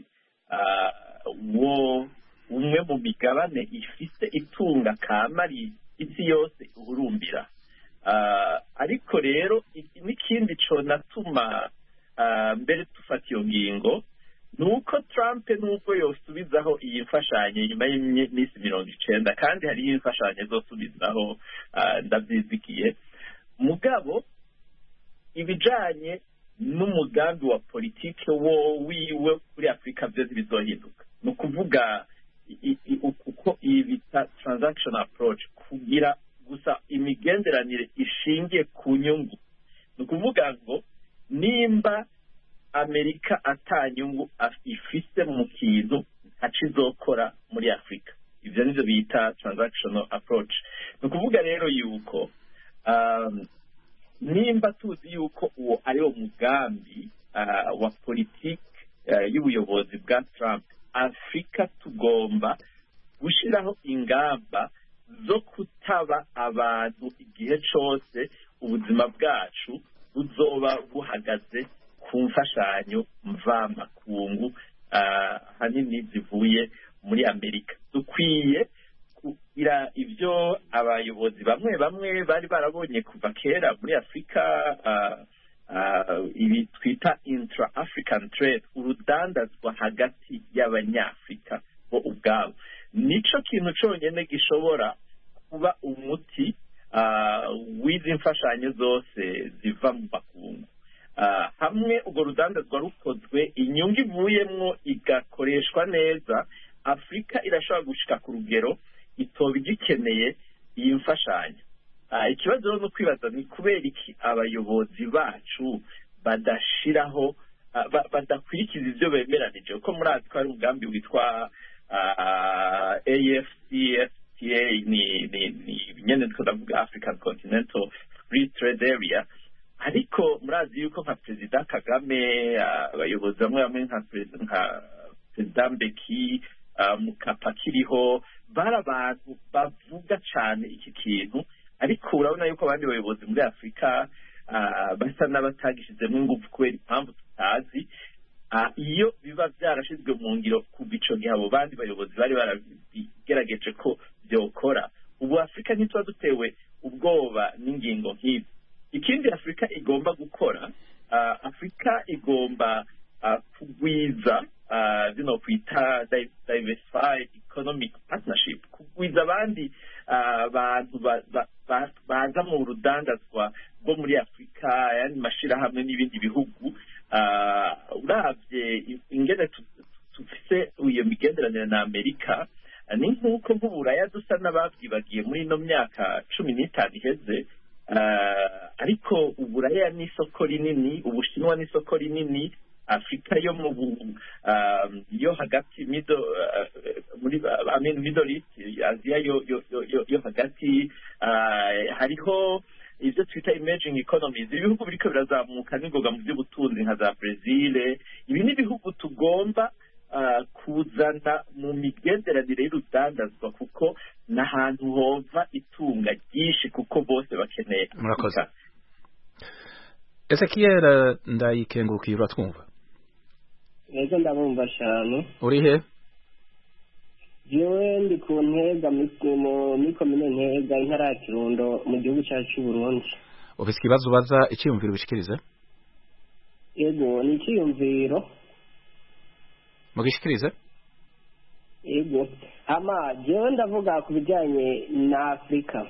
wo umwe mu migabane ifite itunga kamari isi yose uhurumbira. Ariko rero n'ikindi conatuma mbere dufata iyo ngingo nuko Trump nubwo yosubizaho iyi mfashanyo nyuma y'iminsi 90 kandi hari imfashanyo zosubizaho ndavyizigiye, mugabo ibijanye n'umugambi wa politike wiwe kuri Afurika byose bizohinduka. Ni ukuvuga uko iyi bita transaction approach, kugira gusa imigenderanire ishingiye ku nyungu. Ni ukuvuga ngo nimba Amerika atanyungu ifise mu kintu ntacizokora muri Afurika, ivyo nivyo bita transactional approach. Ni ukuvuga rero yuko nimba tuzi yuko uwo ari wo mugambi wa politiki y'ubuyobozi bwa Trump, Afurika tugomba gushiraho ingamba zo kutaba abantu igihe cyose ubuzima bwacu buzoba buhagaze ku mfashanyo mvamakungu ahanini zivuye muri Amerika. Dukwiye kugira ibyo abayobozi bamwe bamwe bari barabonye kuva kera muri Afurika, ibi twita intra African trade, urudandazwa hagati y'abanyafrika bo ubwabo. Nico kintu cyonyine gishobora kuba umuti w'izi mfashanyo zose ziva mu makungu. Hamwe urwo rudandazwa rukozwe, inyungu ivuyemwo igakoreshwa neza, Afurika irashobora gushika ku rugero itoba igikeneye iyi mfashanyo. Ikibazo rero no kwibaza ni kubera iki abayobozi bacu badashiraho badakurikiza ibyo bemeranije, kuko murazi ko hari umugambi witwa AfCFTA, ni nyene twavuga African Continental Free Trade Area, ariko murazi yuko nka Perezida Kagame, abayobozi bamwe nka Perezida Mbeki, Mukapa kiriho, bari abantu bavuga cyane iki kintu, ariko urabona yuko abandi bayobozi muri Afurika basa n'abatagishizemo ingufu kubera impamvu tutazi. Iyo biba byarashizwe mu ngiro kuva ico gihe abo bandi bayobozi bari barabigerageje ko byokora, ubu Afurika ntitwa dutewe ubwoba n'ingingo nk'izi. Ikindi Afurika igomba gukora, Afurika igomba kugwiza bino kwita diversified economic partnership, kugwiza abandi bantu baza mu rudandazwa rwo muri Afurika, yani mashirahamwe n'ibindi bihugu. Uravye ingene tufise iyo migenderanire na Amerika, ni nk'uko nk'Uburaya dusa n'abavyibagiye muri ino myaka 15 iheze, ariko Uburaya ni isoko rinini, Ubushinwa ni isoko rinini, Afrika yo yo hagati Middle East, Asia yo hagati, hariho ivyo twita emerging economies, ibihugu biriko birazamuka n'ingoga mu by'ubutunzi nka za Brazil. Ibi ni ibihugu tugomba kuzana mu migenderanire y'urudandazwa, kuko n'ahantu hova itunga ryinshi, kuko bose bakeneye. Murakoze. Ezekiel Ndayikengurukiye, uratwumva? Ego ndabumva cyane. Uri he? Jewe ndi ku Ntega, muri komine Ntega, intara ya Kirundo, mu gihugu cyacu cy'u Burundi. Ufise ikibazo ubaza, icyiyumviro ubishikirize? Ego, ni icyiyumviro. Mugishikirize? Ego. Jewe ndavuga ku bijyanye na Afurika.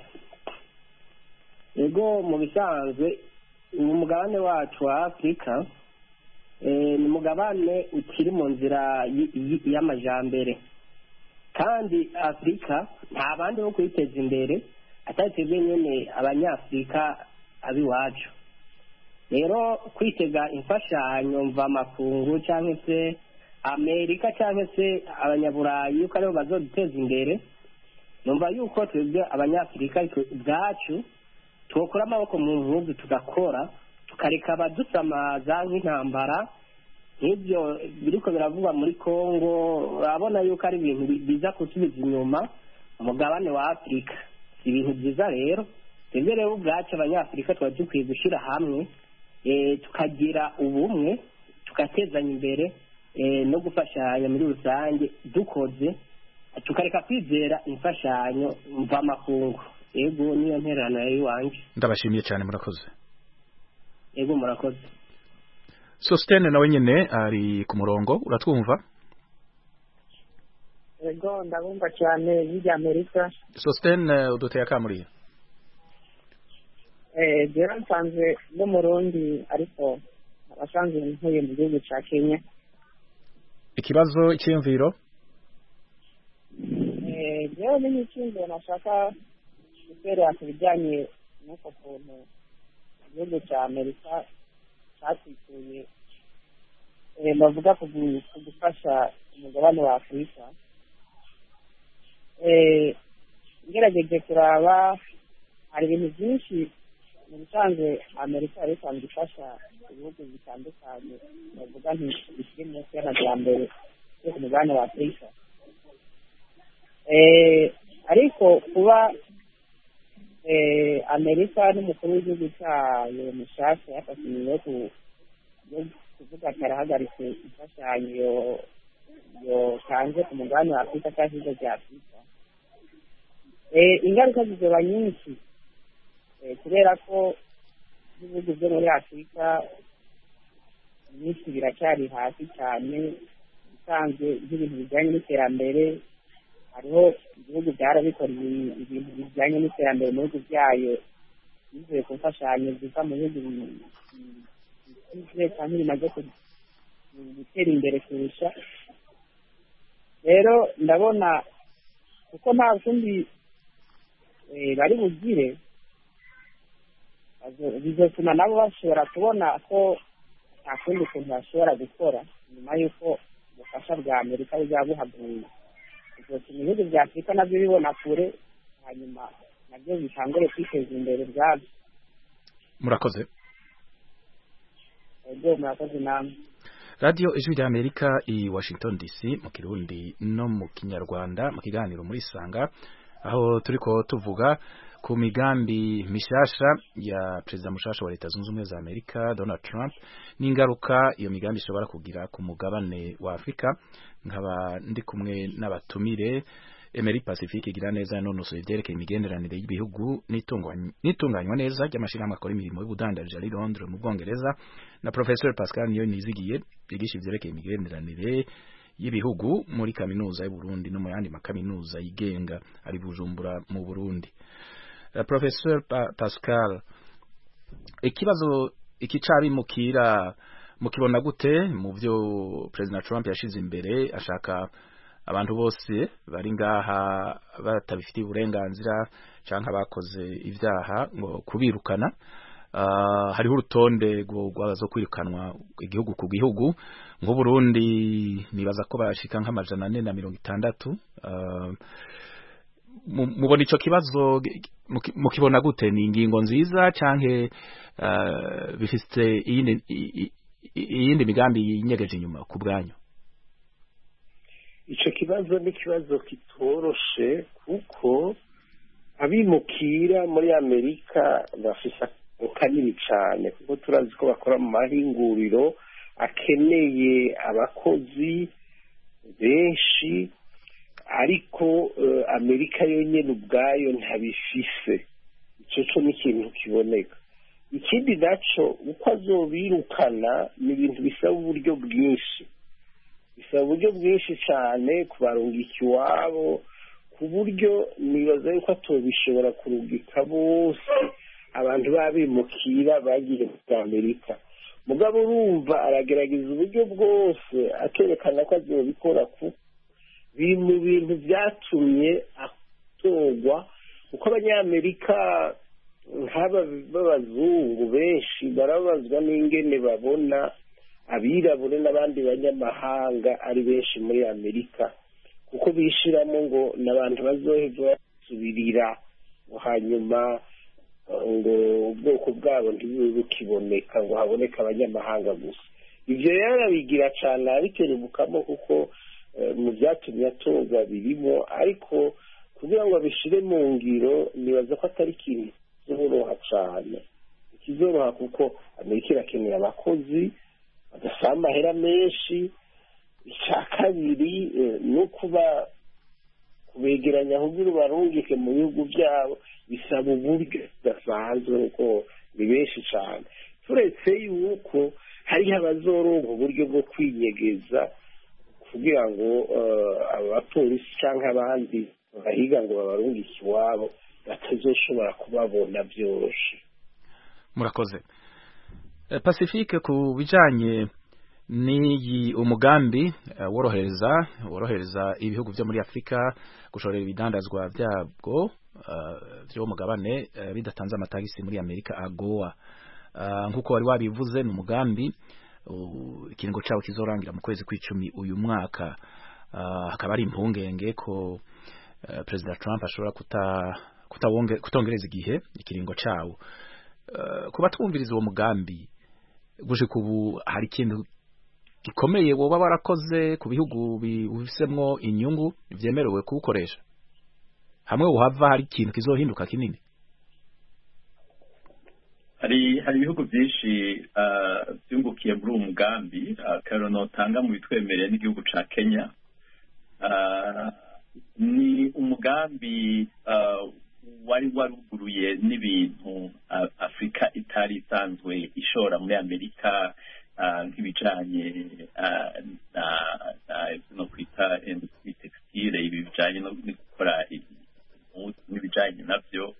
Ego, mu bisanzwe umugabane wacu wa Afurika ni umugabane ukiri mu nzira y'amajambere, kandi Afurika nta bandi bo kuyiteza imbere atari twebwe nyene abanyafurika abiwacu. Rero kwitega imfashanyo mvamakungu canke se Amerika canke se abanyaburayi yuko aribo bazoduteza imbere, numva yuko twebwe abanyafurika ubwacu twokura amaboko mu mpuzu tugakora, tukareka abadusamaza nk'intambara nk'ibyo biriko biravugwa muri Kongo. Urabona yuko ari ibintu biza gusubiza inyuma umugabane wa Afurika, si ibintu byiza. Rero twebwe rero ubwacu abanyafurika tuba dukwiye gushyira hamwe, tukagira ubumwe, tugatezanya imbere no gufashanya muri rusange, dukoze tukareka kwizera imfashanyo mvamakungu. Ego, niyo ntererano y'iwanje. Ndabashimiye cyane, murakoze. Ego, murakoze. Sostene nawe nyene ari ku murongo, uratwumva? Ego, ndabumva cyane y'irya Amerika. Sostene, uduteye akamuriye? Jera nsanzwe no Murundi, ariko abasanzwe ntuye mu gihugu ca Kenya. Ikibazo, icyiyumviro? Jera ni icyiyumviro nashaka guterera ku bijyanye n'uko kuntu igihugu cya Amerika cyatwikuye bavuga ku gufasha umugabane wa Afurika. Ngerageje kuraba, hari ibintu byinshi mu bisanzwe Amerika yari isanzwe ifasha ibihugu bitandukanye, bavuga bikiri munsi y'amajyambere yo ku mugabane wa Afurika. Ariko kuba Amerika n'umukuru w'igihugu cyayo mushasha yafashe ingingo yo kuvuga ati arahagaritse imfashanyo yotanze ku mugabane wa afurika cyangwa ibigo bya afurika ingaruka zizoba nyinshi kubera ko ibihugu byo muri afurika byinshi biracyari hasi cyane bisanzwe nk'ibintu bijyanye n'iterambere hariho ibihugu byarabikora ibintu bijyanye n'iterambere mu bihugu byayo bivuye ku mfashanyo ziva mu bihugu bikize cyangwa bimaze gutera imbere kurusha rero ndabona kuko nta kundi bari bugire bizatuma nabo bashobora kubona ko nta kundi kuntu bashobora gukora nyuma y'uko ubufasha bwa amerika buzaba buhaguye bizatuma ibihugu bya afurika nabyo bibona kure hanyuma nabyo bitangure kwiteza imbere ubwabyo. Murakoze. Murakoze namwe. Radio Ijwi rya Amerika i Washington DC mu Kirundi no mu Kinyarwanda mu kiganiro muri Sanga aho turiko tuvuga ku migambi mishasha ya Perezida mushasha wa Leta Zunze Ubumwe za Amerika Donald Trump n'ingaruka iyo migambi ishobora kugira ku mugabane wa Afrika. Nkaba ndi kumwe n'abatumire Emery Pacifique igira neza nonosoye ivyerekeye imigenderanire y'ibihugu n'itunganywa neza ry'amashirahamwe akora imirimo y'ubudandaji ari Londres mu Bwongereza na Professor Pascal Niyoyizigiye yigisha ivyerekeye imigenderanire y'ibihugu muri kaminuza y'u Burundi no mu yandi makaminuza yigenga ari Bujumbura mu Burundi. Professor Pascal, ikibazo ikicabimukira mukibona gute mu byo President Trump yashize imbere ashaka abantu bose bari ngaha batabifitiye uburenganzira canke abakoze ivyaha ngo kubirukana hariho urutonde rwazo kwirukanwa igihugu ku gihugu nko Burundi nibaza ko bashika nk'amajana 460 mubona ico kibazo mukibona gute ni ingingo nziza canke bifite iyindi migambi yinyegeje inyuma ku bwanyu? Ico kibazo ni kibazo kitoroshe kuko abimukira muri Amerika bafise kanini cyane kuko turazi ko bakora mu mahinguriro akeneye abakozi benshi ariko Amerika yonyene ubwayo ntabifise. Ico ni ikintu kiboneka. Ikindi naco uko azobirukana ni ibintu bisaba uburyo bwinshi cyane kubarungika iwabo ku buryo nibaza yuko atobishobora kurungika bose abantu babimukira bagiye muri Amerika. Mugabo urumva aragerageza uburyo bwose akerekana ko azobikora biri mu bintu byatumye atorwa kuko abanyamerika nk'aba b'abazungu benshi barabazwa n'ingene babona abirabure n'abandi banyamahanga ari benshi muri Amerika kuko bishiramo ngo n'abantu bazoheza basubirira hanyuma ngo ubwoko bwabo ntibukiboneka ngo haboneka abanyamahanga gusa. Ivyo rero bigira cyane abiterubukamo kuko mu byatumye atorwa birimo ariko kugira ngo abishire mu ngiro nibaza ko atari ikintu kizoroha cyane. Kizoroha kuko Amerika irakenera abakozi badasaba amahera menshi. Icya kabiri no kubegeranya kugira barungike mu bihugu byabo bisaba uburyo budasanzwe kuko ni benshi cyane. Turetse yuko hariho abazoronka uburyo bwo kwinyegeza kugira ngo abapolisi cyangwa abandi bahiga ngo babarungike iwabo batazoshobora kubabona byoroshe. Murakoze. Pacifique ku bijanye ni umugambi worohereza ibihugu byo muri Afrika gushorera ibidandazwa byabwo byo mugabane bidatanze amatagisi muri Amerika AGOA. Nkuko wari wabivuze ni umugambi ikiringo cyawo kizorangira mu kwezi kw'icumi uyu mwaka. Hakaba ari impungenge ko President Trump ashobora kutongereza igihe ikiringo cyawo. Kuba twumviriza uwo mugambi guje kubu hari ikintu gikomeye woba barakoze ku bihugu bifisemwo inyungu vyemerewe kuwukoresha hamwe uhava hari ikintu kizohinduka kinini? hari ibihugu byinshi byungukiye muri uwo mugambi. Akarero notanga mu bitwemereye n'igihugu ca Kenya. Ni umugambi wari waruguruye n'ibintu Afrika itari isanzwe ishora muri Amerika, nk'ibijanye no kwita industry textile, ibi bijanye no gukora n'ibijanye navyo.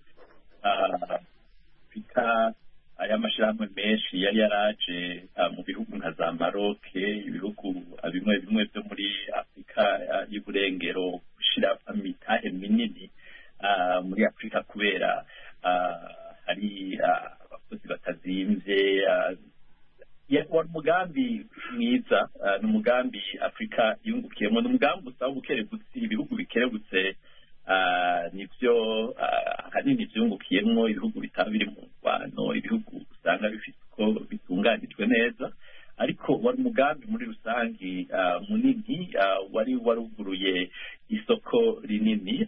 Afrika aya mashirahamwe menshi yari yaraje mu bihugu nka za Maroc, ibihugu bimwe bimwe byo muri Afrika y'uburengero, gushira imitahe minini muri Afrika kubera hari abakozi batazimvye. Wari umugambi mwiza, ni umugambi Afrika yungukiyemo, ni umugambi usaba ubukerebutsi, ibihugu bikerebutse nivyo ahanini vyungukiyemwo, ibihugu bitaba biri mu ngwano, ibihugu usanga bifite uko bitunganijwe neza. Ariko wari umugambi muri rusangi munini, wari waruguruye isoko rinini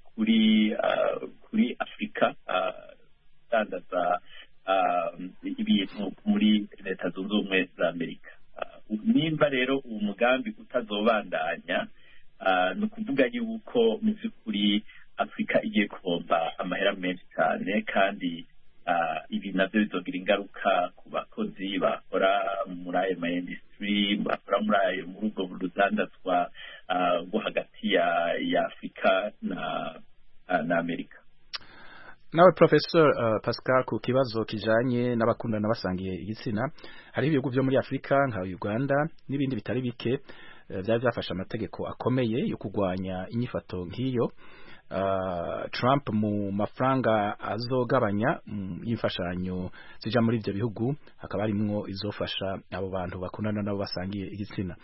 kuri Afrika dandaza ibintu muri Leta Zunze Ubumwe za Amerika. Nimba rero uwo mugambi utazobandanya, ni ukuvuga yuko mu by'ukuri Afrika igiye kubomba amahera menshi cyane, kandi ibi nabyo bizogira ingaruka ku bakozi bakora muri ayo ma industry, bakora muri ubwo rudandazwa rwo hagati ya Afrika na Amerika. Nawe Professor Pascal, ku kibazo kijanye n'abakundana basangiye igitsina, hari ibihugu byo muri Afrika nka Uganda n'ibindi bitari bike byari byafashe amategeko akomeye yo kugwanya inyifato nk'iyo. Trump mu mafaranga azogabanya y'imfashanyo zija muri ibyo bihugu hakaba harimwo izofasha abo bantu bakundana nabo basangiye igitsina.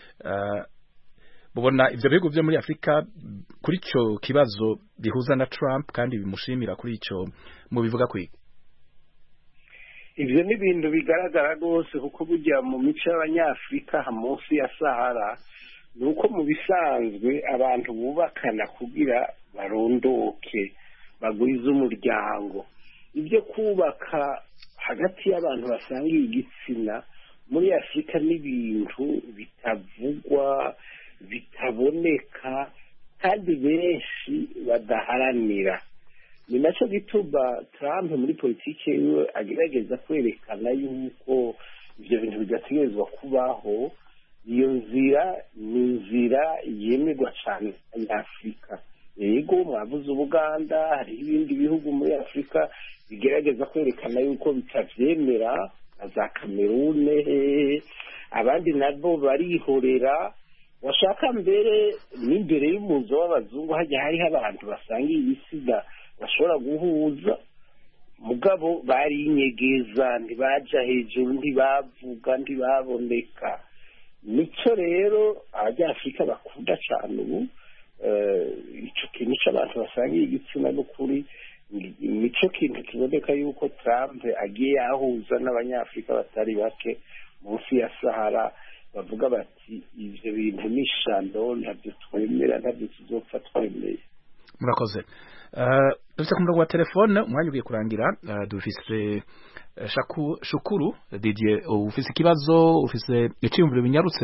Mubona ivyo bihugu byo muri Afrika kuri ico kibazo bihuza na Trump kandi bimushimira kuri ico mu bivuga kwiga? Ivyo ni ibintu bigaragara rwose, kuko burya mu mico y'Abanyafrika munsi ya Sahara nuko mu bisanzwe abantu bubakana kugira barondoke, bagwize umuryango. Ibyo kubaka hagati y'abantu basangiye igitsina muri Afrika n'ibintu bitavugwa, bitaboneka, kandi benshi badaharanira. Ni naco gituma Trump muri politike yiwe agerageza kwerekana yuko ivyo bintu bidategerezwa kubaho. Iyo nzira ni inzira yemerwa cyane ya Afrika. Yego mwavuze Uganda, hari ibindi bihugu muri Afrika bigerageza kwerekana yuko bitavyemera, za Cameroon, abandi nabo barihorera. Washaka mbere n'imbere y'umuzo w'abazungu hajya hariho abantu basangiye ibisiga bashobora guhuza, mugabo barinyegeza, ntibaja hejuru, ntibavuga, ntibaboneka. Nico rero Abanyafrika bakunda cyane ubu, ico kintu c'abantu basangiye igitsina n'ukuri, nico kintu kiboneka yuko Trump agiye yahuza n'Abanyafrika batari bake munsi ya Sahara, bavuga bati ivyo bintu n'ishano, ntabyo twemera, ntabyo tuzopfa twemeye. Murakoze. Dufite ku murongo wa telefone, umwanya ugiye kurangira. Dufise Shukuru Didier, ufise ikibazo, ufise iciyumviro binyarutse?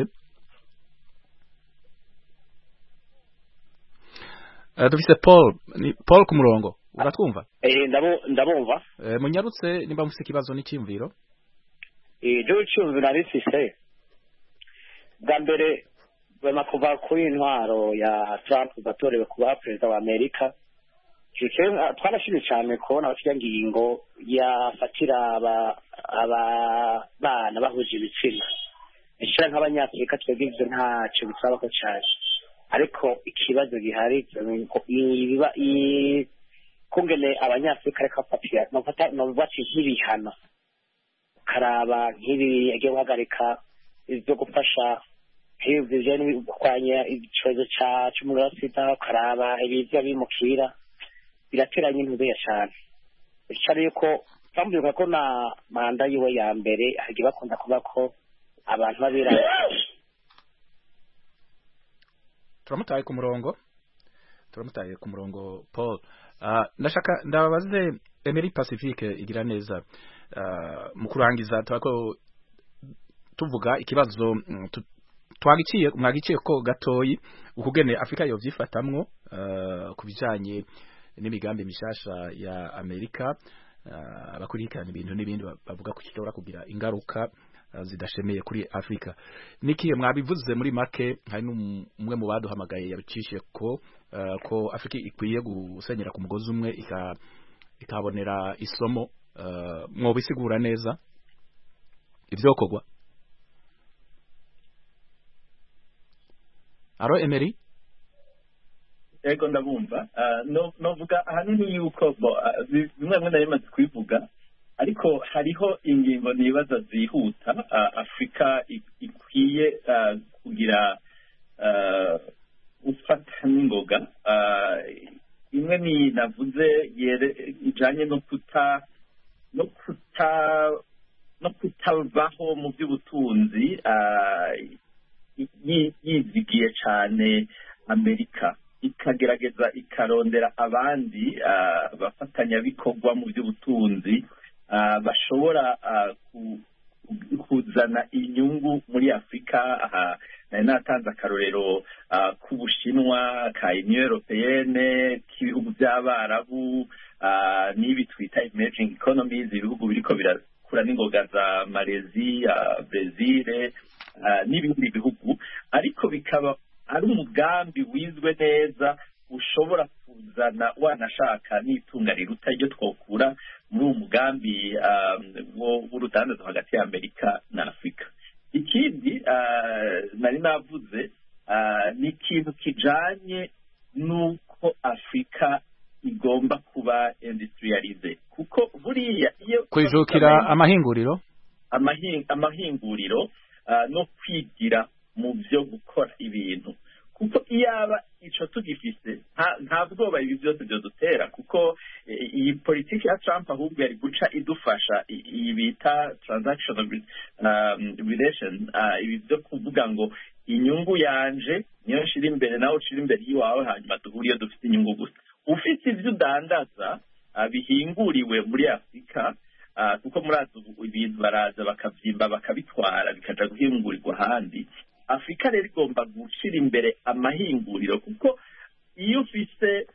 Dufise Paul ku murongo, uratwumva? Ndabumva. Munyarutse nimba mufise ikibazo n'iciyumviro? Jo iciyumviro narifise. Bwa mbere bama kuva kuri intwaro ya Trump batorewe kuba perezida wa Amerika, twarashimye cyane kubona bafite ngingo yafatira abana bahuje ibitsina. Ishira nk'Abanyafrika twebwe ivyo ntacyo bisaba ko cyane, ariko ikibazo gihari biba kungene Abanyafrika reka papira no bati nk'ibihano, karaba nk'ibi agiye guhagarika ibyo gufasha hivyo kwanya ikibazo cy'umugabo sida, karaba ibivyo bimukira, birateranye intubeya cyane. Icari yuko bambuka ko na manda yiwe ya mbere hagiye bakunda kuba ko abantu babira. Turamutaye ku murongo Paul. Ndashaka ndababaze Emery Pacifique igira neza mu kurangiza twako tuvuga ikibazo mwagiciye ko gatoyi ukugene Afrika yovyifatamwo kubijanye n'imigambi mishasha ya Amerika abakurikirana ibintu n'ibindi bavuga ko kishobora kugira ingaruka zidashemeye kuri Afrika. Nikiye mwabivuze muri make hari n'umwe mu baduhamagaye yabicishe ko Afrika ikwiye gusenyera ku mugozi umwe ikabonera isomo mwobisigura neza ivyokorwa. Aro Emery ego ndabumva novuga ahanini yuko bimwe narimaze kubivuga ariko hariho ingingo nibaza zihuta Afrika ikwiye kugira ufata n'ingoga imwe ni navuze ijanye no kutavaho mu by'ubutunzi yizigiye cyane Amerika ikagerageza ikarondera abandi bafatanyabikorwa mu by'ubutunzi bashobora kuzana inyungu muri Afrika. Nari natanze akarorero k'Ubushinwa ka Union Européenne k'ibihugu by'Abarabu n'ibi twita emerging economies, ibihugu biriko birakura n'ingoga za Malaysia, Brazil n'ibindi bihugu, ariko bikaba ari umugambi wizwe neza ushobora kuzana wanashaka n'itunga riruta iryo twokura muri uwo mugambi w'urudandazo hagati ya Amerika na Afrika. Ikindi nari navuze ni ikintu kijanye n'uko Afrika igomba kuba industrialize, kuko buriya iyo kwijukira amahinguriro no kwigira mu byo gukora ibintu, kuko iyaba ico tugifise nta bwoba ibi byose byo dutera, kuko iyi politiki ya Trump ahubwo yari guca idufasha iyi bita transactional relation, ibi byo kuvuga ngo inyungu yanje niyo nshira imbere nawe ushira imbere yiwawe, hanyuma duhuriye dufite inyungu gusa. Ufite ibyo udandaza bihinguriwe muri Afrika, kuko murazi ibintu baraza bakavyimba bakabitwara bikaja guhingurirwa ahandi. Afrika rero igomba gushira imbere amahinguriro, kuko iyo ufise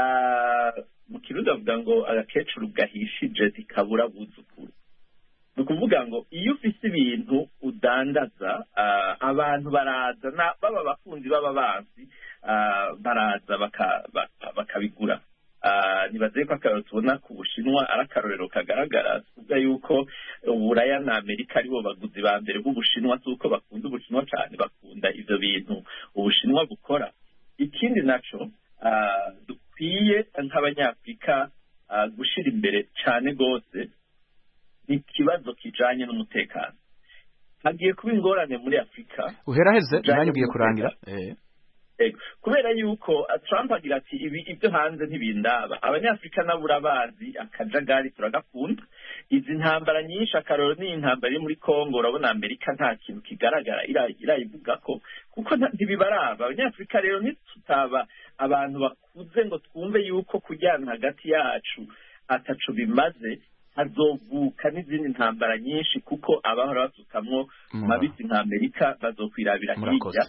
mu Kirundi bavuga ngo agakecuru gahishije zikabura buzukuru. Ni ukuvuga ngo iyo ufise ibintu udandaza abantu baraza baba bakunzi baba banzi baraza bakabigura. Nibaze ko akarorero tubona ku Bushinwa ari akarorero kagaragara, tuvuga yuko Uburaya na Amerika aribo baguzi ba mbere b'Ubushinwa, tuko bakunda Ubushinwa cyane, bakunda ivyo bintu Ubushinwa bukora. Ikindi naco dukwiye nk'abanyafrika gushira imbere cyane gose ni ikibazo kijanye n'umutekano. Hagiye kuba ingorane muri Afrika uheraheze nanyu ugiye kurangira kubera yuko Trump agira ati ibyo hanze ntibindaba, abanyafrika nabura bazi akajagari turagakunda. Izi ntambara nyinshi akaroro ni intambara iri muri Congo, urabona Amerika nta kintu kigaragara irayivuga ko, kuko ntibibaraba. Abanyafrika rero nitutaba abantu bakuze ngo twumve yuko kujyana hagati yacu ataco bimaze, hazovuka n'izindi ntambara nyinshi, kuko abahora basukamwo mabisi nka Amerika bazokwirabira hirya.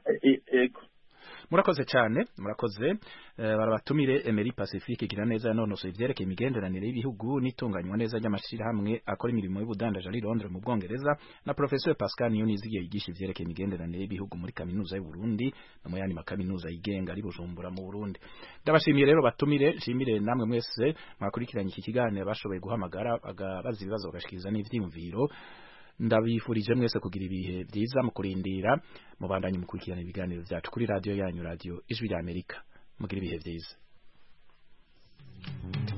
Murakoze cyane, murakoze. Barabatumire Emery Pacifique igira neza yanonosoye ivyerekeye imigenderanire y'ibihugu n'itunganywa neza ry'amashirahamwe akora imirimo y'ubudandaje ari Londres mu Bwongereza, na Professor Pascal Niyonizigiye yigisha ivyerekeye imigenderanire y'ibihugu muri kaminuza y'u Burundi no mu yandi makaminuza yigenga ari Bujumbura mu Burundi. Ndabashimiye rero batumire, nshimire namwe mwese mwakurikiranye iki kiganiro bashoboye guhamagara bazi ibibazo bagashikiriza n'ivyimviro. Ndabifurije mwese kugira ibihe byiza mu kurindira mubandanye mukurikirana ibiganiro byacu kuri radio yanyu, Radio Ijwi rya Amerika. Mugira ibihe byiza.